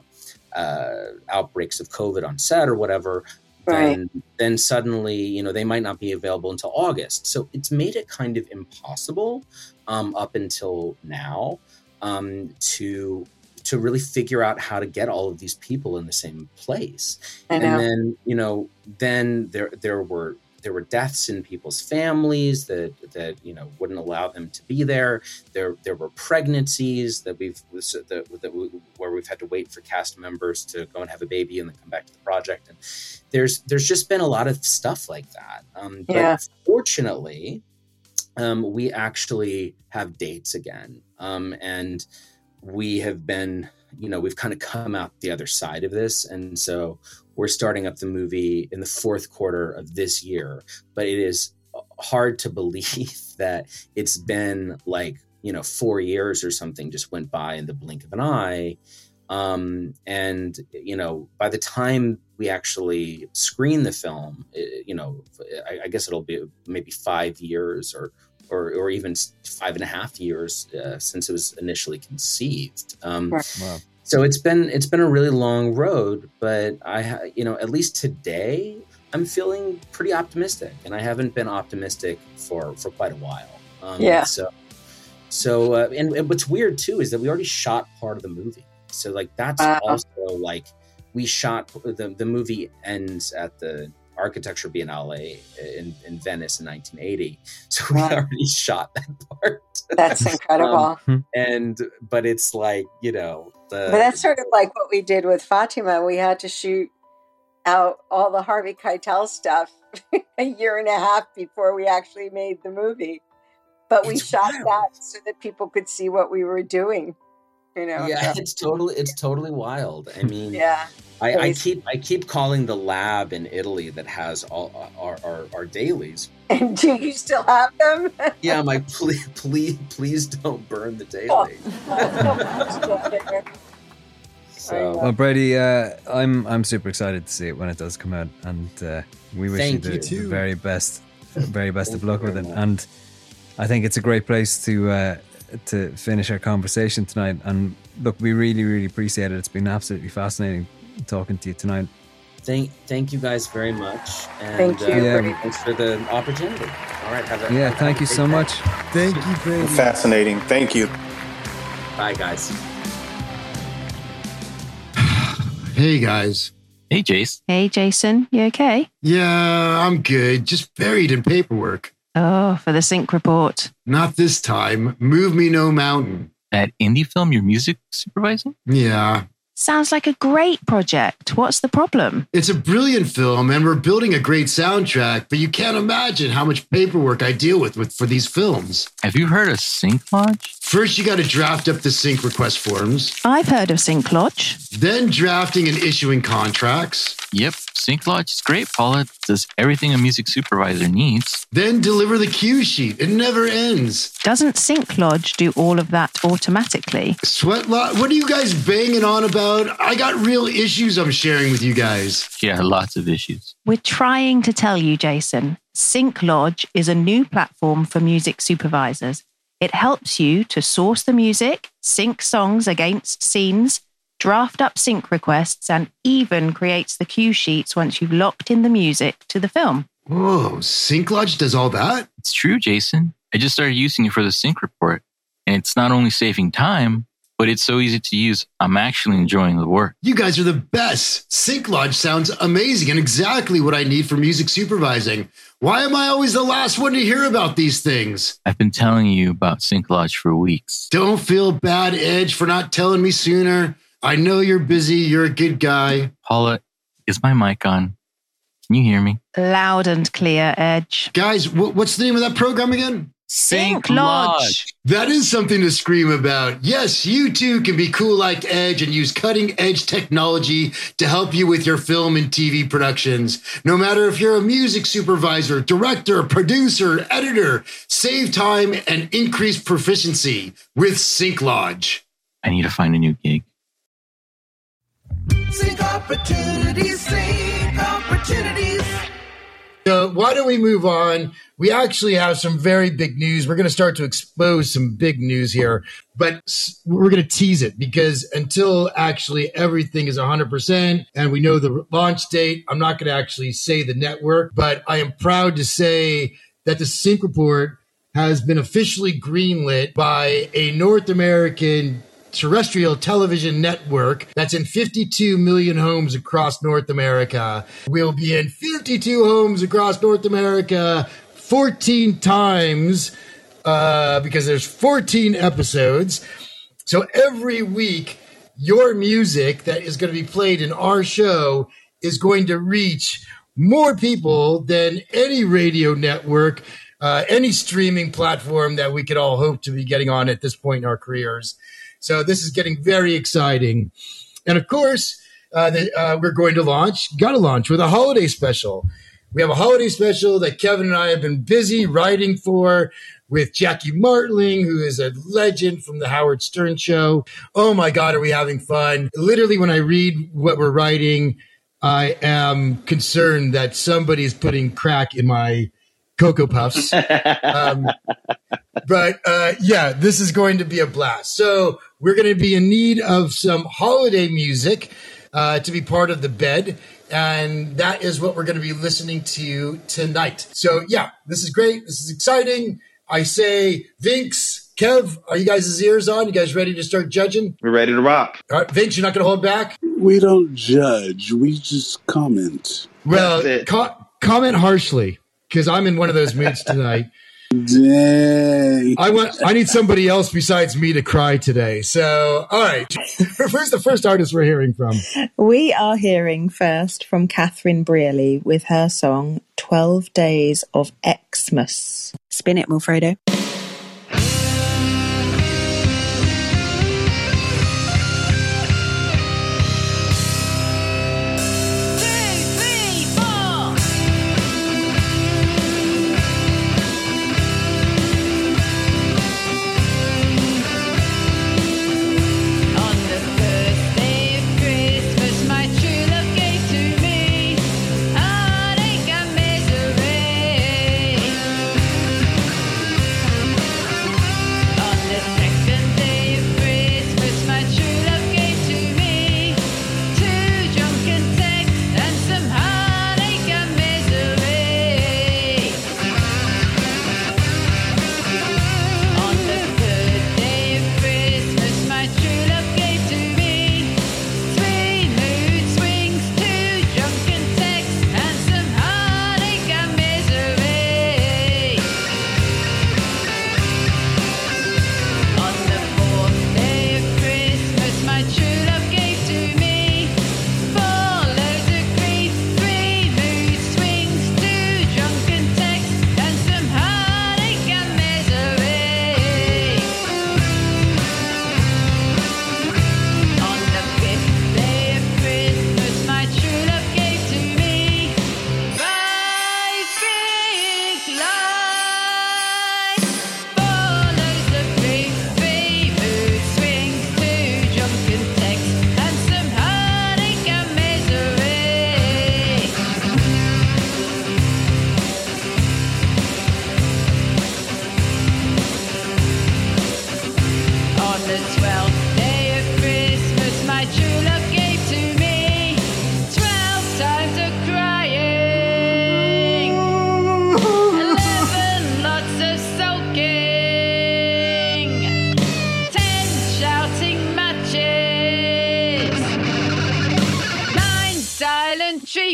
uh, outbreaks of COVID on set or whatever. Right. Then, then suddenly, you know, they might not be available until August. So it's made it kind of impossible um, up until now um, to to really figure out how to get all of these people in the same place. I know. And then, you know, then there there were there were deaths in people's families that that you know wouldn't allow them to be there. There there were pregnancies that we've that, that we, where we've had to wait for cast members to go and have a baby and then come back to the project. And there's there's just been a lot of stuff like that. Um, but Yeah. fortunately, um, we actually have dates again, um, and we have been, you know, we've kind of come out the other side of this, and so we're starting up the movie in the fourth quarter of this year. But it is hard to believe that it's been like, you know, four years or something just went by in the blink of an eye. Um, and, you know, by the time we actually screen the film, it, you know, I, I guess it'll be maybe five years or or, or even five and a half years uh, since it was initially conceived. Um, Right. Wow. So it's been it's been a really long road, but I, ha- you know, at least today I'm feeling pretty optimistic, and I haven't been optimistic for, for quite a while. Um, Yeah. So, so uh, and, and what's weird too is that we already shot part of the movie. So like that's Wow. also like we shot the the movie ends at the Architecture Biennale in, in Venice in nineteen eighty. So we Wow. already shot that part. That's incredible. Um, and but it's like, you know, the But that's sort of like what we did with Fatima. We had to shoot out all the Harvey Keitel stuff a year and a half before we actually made the movie. But we It's shot wild. that so that people could see what we were doing. You know? yeah, so- it's totally it's totally wild. I mean, yeah. I, I Crazy. keep I keep calling the lab in Italy that has all our our, our dailies. And do you still have them? Yeah, I'm like, please please please don't burn the daily. So Well, Brady, uh, I'm I'm super excited to see it when it does come out, and uh, we wish Thank you you the, too. the very best, very best Thank of you luck with very it. much. And I think it's a great place to uh, to finish our conversation tonight. And look, we really, really appreciate it. It's been absolutely fascinating talking to you tonight. thank thank you guys very much. And, Thank you. Uh, Yeah. Thanks for the opportunity. All right, have a Yeah, have a thank you great so day. much. Thank you, Brady. Fascinating. Thank you. Bye, guys. Hey guys. Hey, Jace. Hey, Jason, you okay? Yeah, I'm good. Just buried in paperwork. Oh, for the sync report. Not this time. Move me no mountain. That indie film you're music supervising? Yeah. Sounds like a great project. What's the problem? It's a brilliant film and we're building a great soundtrack, but you can't imagine how much paperwork I deal with, with for these films. Have you heard of Sync Lodge? First, you got to draft up the sync request forms, I've heard of Sync Lodge. then drafting and issuing contracts, Yep, Sync Lodge is great, Paula. It does everything a music supervisor needs. then deliver the cue sheet. It never ends. Doesn't Sync Lodge do all of that automatically? Sweat lot. What are you guys banging on about? I got real issues I'm sharing with you guys. Yeah, lots of issues. We're trying to tell you, Jason. Sync Lodge is a new platform for music supervisors. It helps you to source the music, sync songs against scenes, draft up sync requests, and even creates the cue sheets once you've locked in the music to the film. Whoa, Sync Lodge does all that? It's true, Jason. I just started using it for the sync report, and it's not only saving time, but it's so easy to use. I'm actually enjoying the work. You guys are the best. SyncLodge sounds amazing and exactly what I need for music supervising. Why am I always the last one to hear about these things? I've been telling you about SyncLodge for weeks. Don't feel bad, Edge, for not telling me sooner. I know you're busy. You're a good guy. Paula, is my mic on? Can you hear me? Loud and clear, Edge. Guys, wh- what's the name of that program again? SyncLodge. That is something to scream about. Yes, you too can be cool like Edge and use cutting edge technology to help you with your film and T V productions. No matter if you're a music supervisor, director, producer, editor, save time and increase proficiency with SyncLodge. I need to find a new gig. Sync opportunities, sync opportunities. So why don't we move on? We actually have some very big news. We're going to start to expose some big news here, but we're going to tease it because until actually everything is one hundred percent and we know the launch date, I'm not going to actually say the network, but I am proud to say that the Sync Report has been officially greenlit by a North American terrestrial television network that's in fifty-two million homes across North America. We'll be in fifty-two homes across North America fourteen times uh, because there's fourteen episodes. So every week, your music that is going to be played in our show is going to reach more people than any radio network, uh, any streaming platform that we could all hope to be getting on at this point in our careers. So this is getting very exciting. And of course, uh, the, uh, we're going to launch, got to launch with a holiday special. We have a holiday special that Kevin and I have been busy writing for with Jackie Martling, who is a legend from the Howard Stern Show. Oh my God, are we having fun? Literally, when I read what we're writing, I am concerned that somebody is putting crack in my Cocoa Puffs. um, but uh, yeah, this is going to be a blast. So we're going to be in need of some holiday music uh, to be part of the bed. And that is what we're going to be listening to tonight. So yeah, this is great. This is exciting. I say, Vinx, Kev, are you guys' ears on? You guys ready to start judging? We're ready to rock. All right, Vinx, you're not going to hold back? We don't judge. We just comment. Well, co- comment harshly. Because I'm in one of those moods tonight. Dang. I want. I need somebody else besides me to cry today. So, all right. Who's the first artist we're hearing from? We are hearing first from Catherine Brearley with her song twelve Days of Xmas. Spin it, Wilfredo. Shouting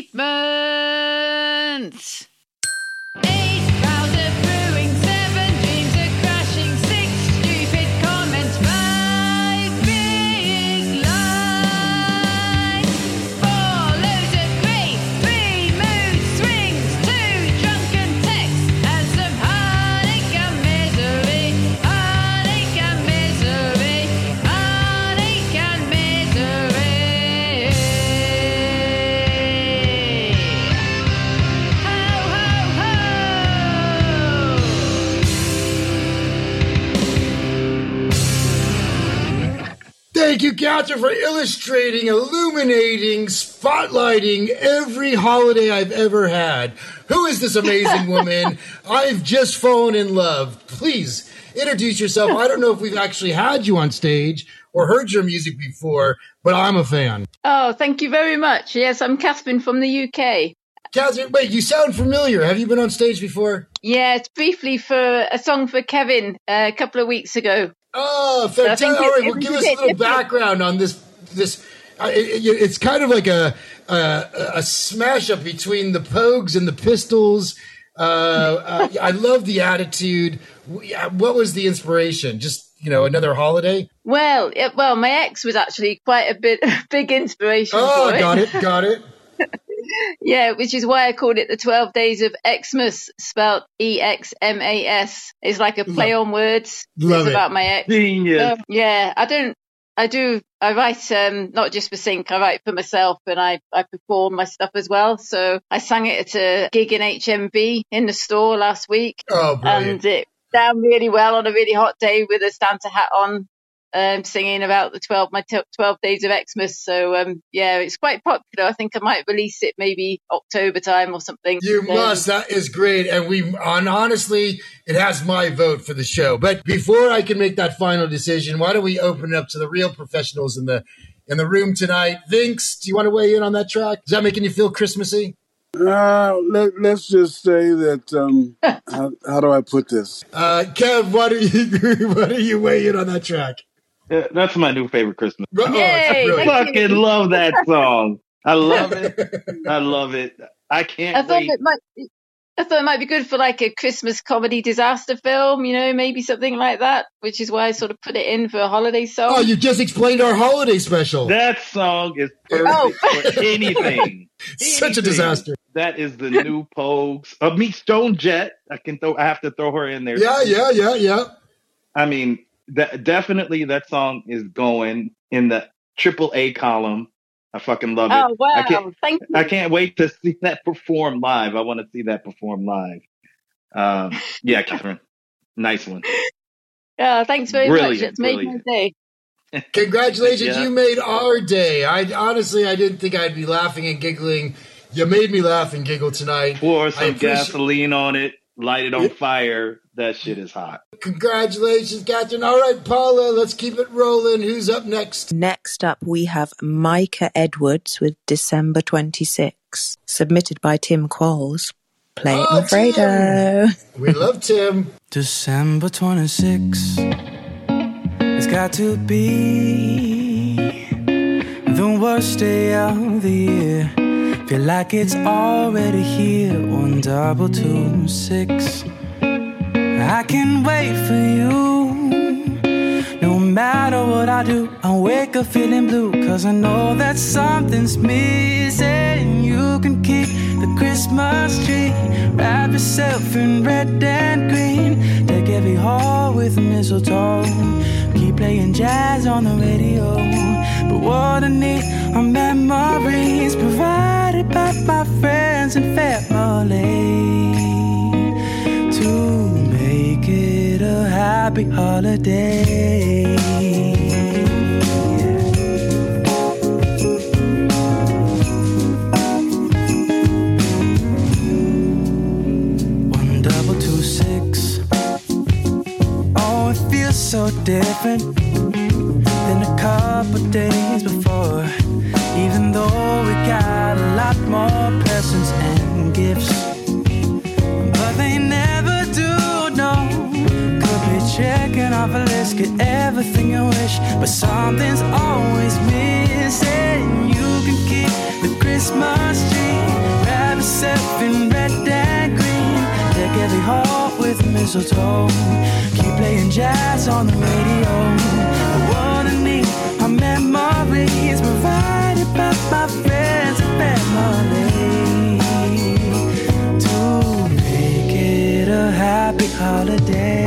achievements. Eight rounds of brewing, seven dreams of crashing, six stupid comments, five big lies, four loads of three, three mood swings, two drunken texts, and some heartache and misery, heartache and misery, heartache and misery. Thank you, Catherine, for illustrating, illuminating, spotlighting every holiday I've ever had. Who is this amazing woman? I've just fallen in love. Please introduce yourself. I don't know if we've actually had you on stage or heard your music before, but I'm a fan. Oh, thank you very much. Yes, I'm Catherine from the U K. Catherine, wait, you sound familiar. Have you been on stage before? Yes, briefly for a song for Kevin uh, a couple of weeks ago. Oh, fantastic. All right, well, give us a little different. background on this. This uh, it, it's kind of like a, a a smash up between the Pogues and the Pistols. Uh, uh, I love the attitude. What was the inspiration? Just, you know, another holiday? Well, it, well, my ex was actually quite a bit big inspiration. Oh, for it. got it, got it. Yeah, which is why I called it the twelve Days of Xmas, spelled E X M A S. It's like a play on words. Love it's it. about my ex. Genius. So, yeah, I don't, I do, I write, um, not just for Sync, I write for myself and I, I perform my stuff as well. So I sang it at a gig in H M V in the store last week. Oh, brilliant. And it sounded really well on a really hot day with a Santa hat on. Um, singing about the twelve my t- twelve days of Xmas. So um, yeah, it's quite popular. I think I might release it maybe October time or something. You um, must. That is great. And we, and honestly, it has my vote for the show. But before I can make that final decision, why don't we open it up to the real professionals in the in the room tonight? Vince, do you want to weigh in on that track? Is that making you feel Christmassy? Uh, let, let's just say that, um, how, how do I put this? Uh, Kev, why do you, why do you weigh in on that track? Yeah, that's my new favorite Christmas song. Yay, I fucking love that song. I love it. I love it. I can't I thought wait. it might. I thought it might be good for like a Christmas comedy disaster film, you know, maybe something like that. Which is why I sort of put it in for a holiday song. Oh, you just explained our holiday special. That song is perfect Oh. for anything. Such a Anything. disaster. That is the new Pogues. Uh, meet Stone Jet. I can throw. I have to throw her in there. Yeah, yeah, yeah, yeah. I mean, that definitely that song is going in the triple A column. I fucking love it. Oh wow! I can't, Thank you. I can't wait to see that perform live. I want to see that perform live. Um, yeah, Catherine, nice one. Yeah, thanks very Brilliant, much. It's made my brilliant. day. Congratulations, Yeah. you made our day. I honestly, I didn't think I'd be laughing and giggling. You made me laugh and giggle tonight. Pour I some appreciate- gasoline on it, light it on fire. That shit is hot. Congratulations, Catherine. All right, Paula, let's keep it rolling. Who's up next? Next up, we have Micah Edwards with December twenty-sixth, submitted by Tim Qualls. Play it, Oh, Alfredo. We love Tim. December twenty-sixth. It's got to be the worst day of the year. Feel like it's already here. One double two six. I can wait for you. No matter what I do, I wake up feeling blue. Cause I know that something's missing. You can keep the Christmas tree. Wrap yourself in red and green. Take every hall with mistletoe. Keep playing jazz on the radio. But what I need are memories provided by my friends and family to make it a happy holiday. One double two six. Oh, it feels so different than a couple days before. Even though we got a lot more presents and gifts, but they never do, no. Could be checking off a list, get everything you wish, but something's always missing. You can keep the Christmas tree. yourself in red and green. Deck every heart with mistletoe. Keep playing jazz on the radio. What I need are memories provided by my friends and family to make it a happy holiday.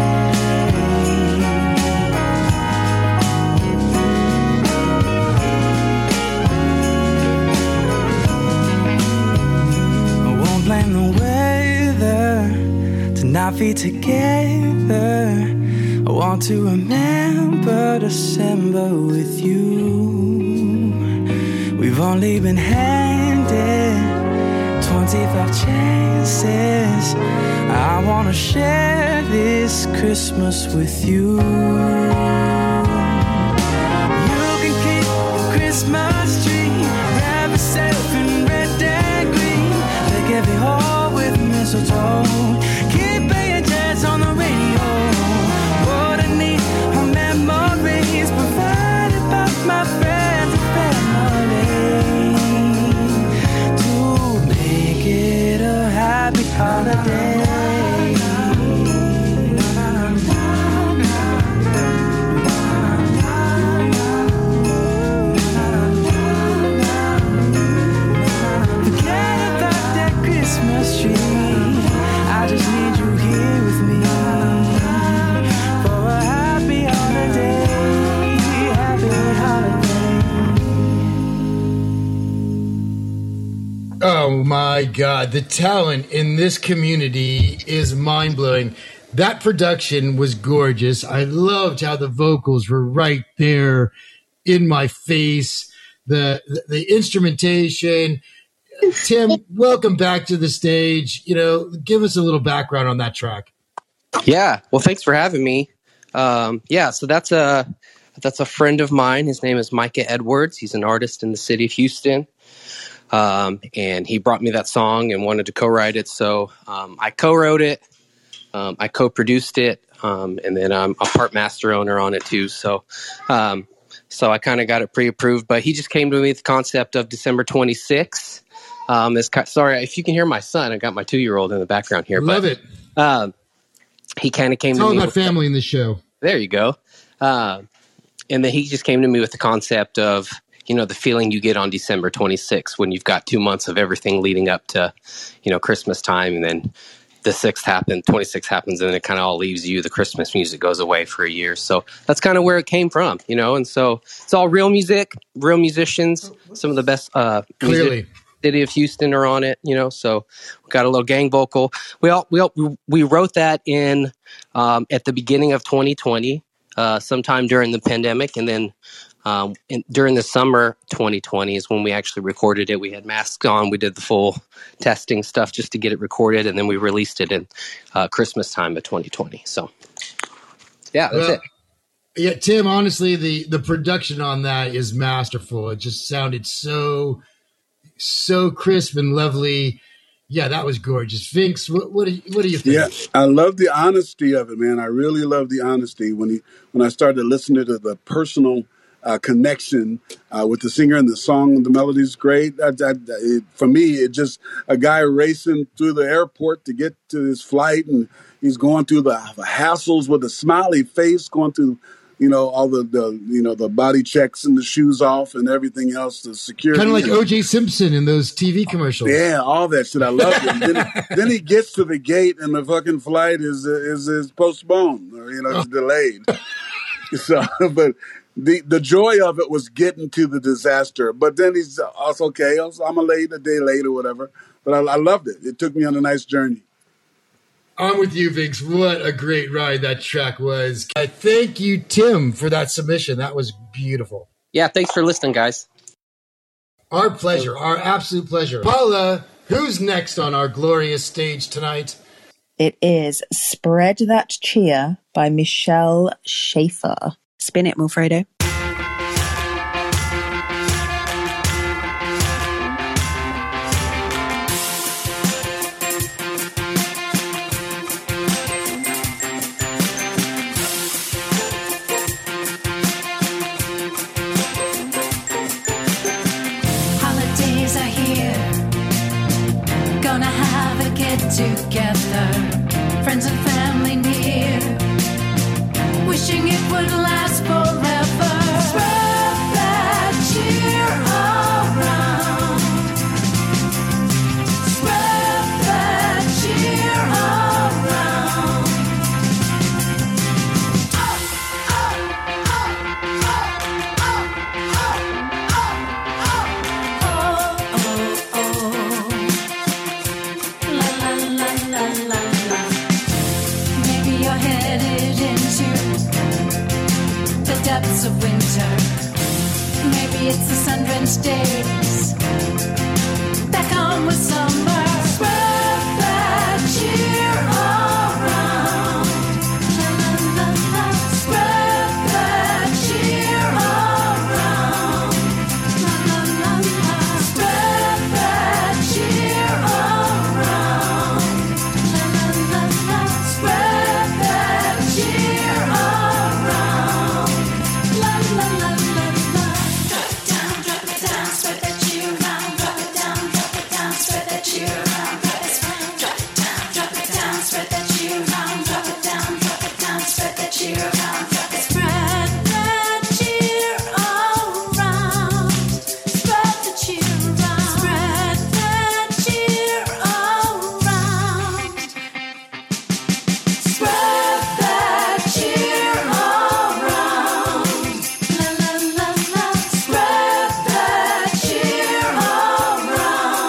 I won't blame the weather to not be together. I want to remember December with you. We've only been handed twenty-five chances. I want to share this Christmas with you. You can keep the Christmas tree. Wrap yourself in red and green. Like every heart with mistletoe. Keep playing jazz on the radio. What I need are memories provided by my friends and family to make it a happy holiday. Forget about that Christmas tree. I just need you here with me for a happy holiday. Happy holiday. Oh my God, the talent in this community is mind-blowing. That production was gorgeous. I loved how the vocals were right there in my face. The the, the instrumentation. Tim, welcome back to the stage. You know, give us a little background on that track. Yeah, well, thanks for having me. Um, yeah, so that's a that's a friend of mine. His name is Micah Edwards. He's an artist in the city of Houston, um, and he brought me that song and wanted to co-write it. So um, I co-wrote it, um, I co-produced it, um, and then I'm a part master owner on it too. So, um, so I kind of got it pre-approved. But he just came to me with the concept of December twenty-sixth. Um, this sorry if you can hear my son. I got my two-year-old in the background here. Love but, it. Um, he kind of came It's to all me about with family in the show. There you go. Uh, and then he just came to me with the concept of, you know, the feeling you get on December twenty-sixth when you've got two months of everything leading up to, you know, Christmas time. And then the sixth happens, twenty-sixth happens, and then it kind of all leaves you. The Christmas music goes away for a year. So that's kind of where it came from, you know. And so it's all real music, real musicians, some of the best uh, Clearly. music. City of Houston are on it, you know, so we got a little gang vocal. We all, we all, we wrote that in um, at the beginning of twenty twenty, uh, sometime during the pandemic, and then um, in, during the summer twenty twenty is when we actually recorded it. We had masks on, we did the full testing stuff just to get it recorded, and then we released it in uh, Christmas time of twenty twenty. So, yeah, that's Well, it. Yeah, Tim, honestly, the, the production on that is masterful. It just sounded so... so crisp and lovely. Yeah, that was gorgeous. Vince, what what do you, what do you think? Yeah, I love the honesty of it, man. I really love the honesty when he when I started listening to the personal uh, connection uh, with the singer and the song. The melody is great. I, I, it, for me, it just a guy racing through the airport to get to his flight, and he's going through the, the hassles with a smiley face, going through. You know, all the, the, you know, the body checks and the shoes off and everything else, the security. Kind of like O J Simpson in those T V commercials. Yeah, all that shit. I love it. then, then he gets to the gate and the fucking flight is is, is postponed or, you know, it's delayed. So, but the the joy of it was getting to the disaster. But then he's also, okay, I'm a late, a day late or whatever. But I, I loved it. It took me on a nice journey. I'm with you, Vince. What a great ride that track was. I thank you, Tim, for that submission. That was beautiful. Yeah, thanks for listening, guys. Our pleasure. Our absolute pleasure. Paula, who's next on our glorious stage tonight? It is Spread That Cheer by Michelle Schaefer. Spin it, Wilfredo. Holidays are here. would last forever. Spread that cheer around. Spread that cheer around. La la la la la la. Maybe you're headed into the depths of winter. Maybe it's the sun-drenched days that come with summer. Spread that cheer around. La la la la. Spread that cheer around. La la la la. Spread that cheer around. La la la la. Spread that cheer around. La la la la la. Drop it down, drop it down, spread that cheer around. Drop it down, drop it down, spread that cheer around. Drop it down, drop it down, spread that cheer around. Drop it down, drop it down, spread that cheer around. Drop it. Spread that cheer around. Spread the cheer around. Spread that cheer around. Spread that cheer around. La la la la. Spread that cheer around. La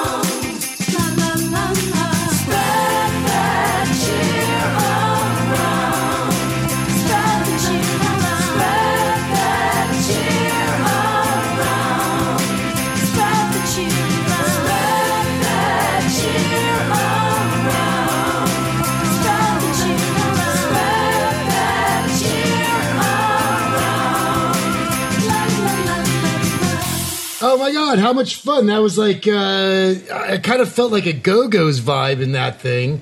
la la la. Spread that cheer around. Spread the cheer around. Spread that cheer around. Spread the cheer around. Spread that cheer around. Spread the cheer around. Spread that cheer around. La la la la la. Oh my God, how much fun. That was like, uh, I kind of felt like a Go-Go's vibe in that thing.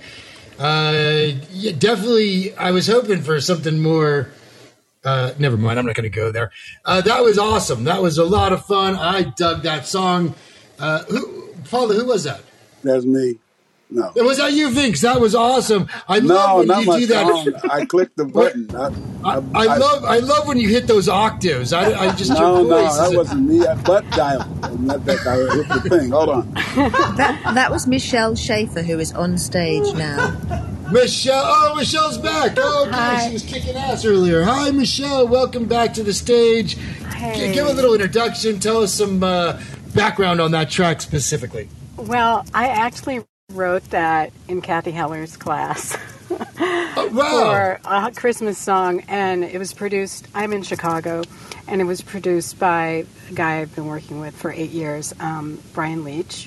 Uh, yeah, definitely, I was hoping for something more. Uh, never mind, I'm not going to go there. Uh, that was awesome. That was a lot of fun. I dug that song. Uh, who, Paula, who was that? That's me. No. Was that you, Vince? That was awesome. I No, love when not you my do that. song. I clicked the button. I, I, I love I love when you hit those octaves. I, I just no, your no, voice that is a- wasn't me. I butt dialed. Not that I hit the thing. Hold on. that that was Michelle Schaefer, who is on stage now. Michelle. Oh, Michelle's back. Oh, okay. She was kicking ass earlier. Hi, Michelle. Welcome back to the stage. Hey. G- Give a little introduction. Tell us some uh, background on that track specifically. Well, I actually wrote that in Kathy Heller's class wow. for a Christmas song, and it was produced. I'm in Chicago, and it was produced by a guy I've been working with for eight years, um, Brian Leach.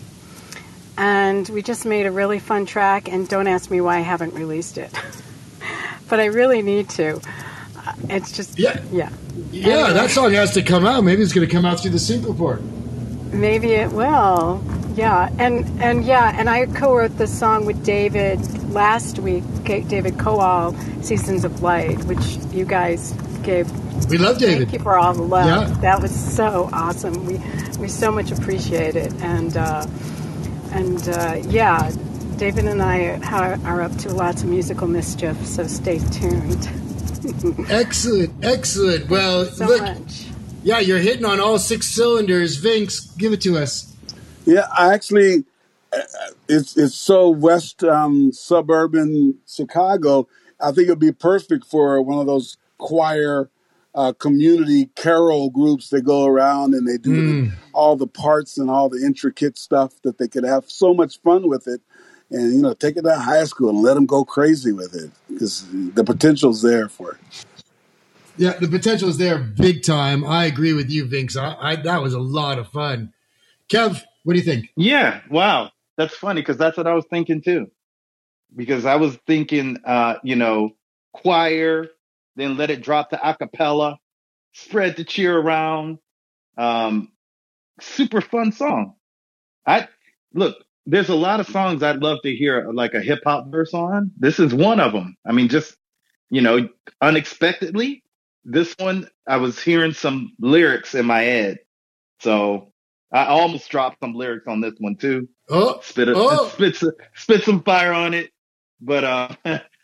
And we just made a really fun track, and don't ask me why I haven't released it. But I really need to. Uh, It's just, Yeah. yeah. Yeah, Anyway. that song has to come out. Maybe it's going to come out through the sync report. Maybe it will. Yeah, and and yeah, and I co-wrote this song with David last week. K- David Kowal, "Seasons of Light," which you guys gave. We love David. Thank you for all the love. Yeah. That was so awesome. We we so much appreciate it, and uh, and uh, yeah, David and I are, are up to lots of musical mischief. So stay tuned. Excellent, excellent. Well, so look, much. yeah, you're hitting on all six cylinders. Vince, give it to us. Yeah, I actually, uh, it's it's so west um, suburban Chicago. I think it'd be perfect for one of those choir uh, community carol groups that go around and they do Mm. all the parts and all the intricate stuff that they could have so much fun with it. And, you know, take it to high school and let them go crazy with it because the potential's there for it. Yeah, the potential is there big time. I agree with you, Vince. I, I, that was a lot of fun. Kev, what do you think? Yeah, wow. That's funny because that's what I was thinking too. Because I was thinking, uh, you know, choir, then let it drop to a cappella, spread the cheer around. Um, super fun song. I look, there's a lot of songs I'd love to hear like a hip hop verse on. This is one of them. I mean, just, you know, unexpectedly, this one, I was hearing some lyrics in my head. So I almost dropped some lyrics on this one too. Oh, spit, a, oh. spit, spit some fire on it. But uh,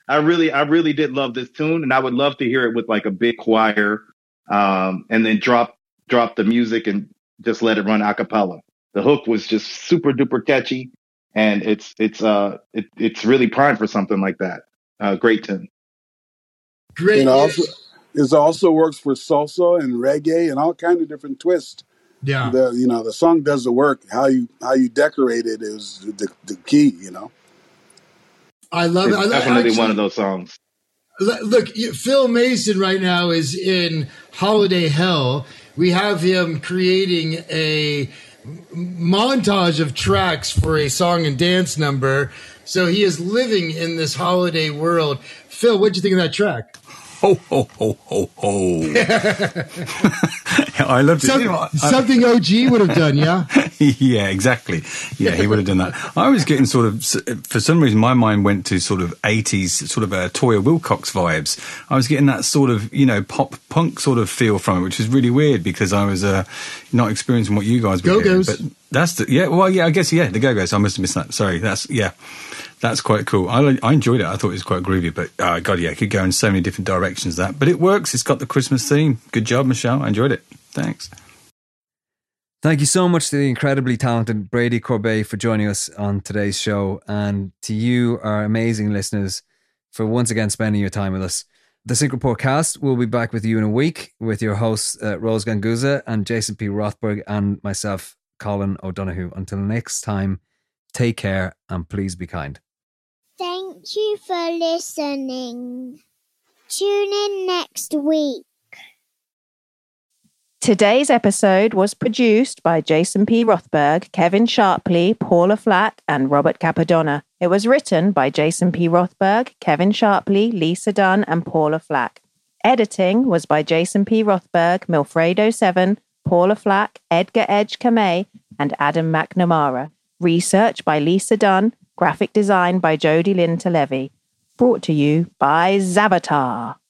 I really, I really did love this tune, and I would love to hear it with like a big choir, um, and then drop drop the music and just let it run a cappella. The hook was just super duper catchy, and it's it's uh it, it's really primed for something like that. Uh, great tune. Great. And also, it also works for salsa and reggae and all kind of different twists. Yeah. The you know the song does the work. How you how you decorate it is the the key. You know. I love It's it. I love, definitely actually, one of those songs. Look, Phil Mason right now is in holiday hell. We have him creating a montage of tracks for a song and dance number. So he is living in this holiday world. Phil, what'd you think of that track? Ho, ho, ho, ho, ho. I loved it. Some, You know, I- something O G would have done, yeah? Yeah, exactly. Yeah, he would have done that. I was getting sort of, for some reason, my mind went to sort of eighties, sort of a Toya Wilcox vibes. I was getting that sort of, you know, pop punk sort of feel from it, which was really weird because I was uh, not experiencing what you guys were doing. Go-Go's. But that's the, yeah, well, yeah, I guess, yeah, the Go-Go's. I must have missed that. Sorry. That's, yeah. That's quite cool. I, I enjoyed it. I thought it was quite groovy, but uh, God, yeah, it could go in so many different directions. That, but it works. It's got the Christmas theme. Good job, Michelle. I enjoyed it. Thanks. Thank you so much to the incredibly talented Brady Corbet for joining us on today's show, and to you, our amazing listeners, for once again spending your time with us. The Sync Report cast will be back with you in a week with your hosts uh, Rose Ganguza and Jason P. Rothberg and myself, Colin O'Donoghue. Until next time, take care and please be kind. Thank you for listening. Tune in next week. Today's episode was produced by Jason P. Rothberg, Kevin Sharpley, Paula Flack, and Robert Capadonna. It was written by Jason P. Rothberg, Kevin Sharpley, Lisa Dunn, and Paula Flack. Editing was by Jason P. Rothberg, Milfredo seven, Paula Flack, Edgar Edge Kamei, and Adam McNamara. Research by Lisa Dunn. Graphic design by Jodie Lynn Levy. Brought to you by Zavatar.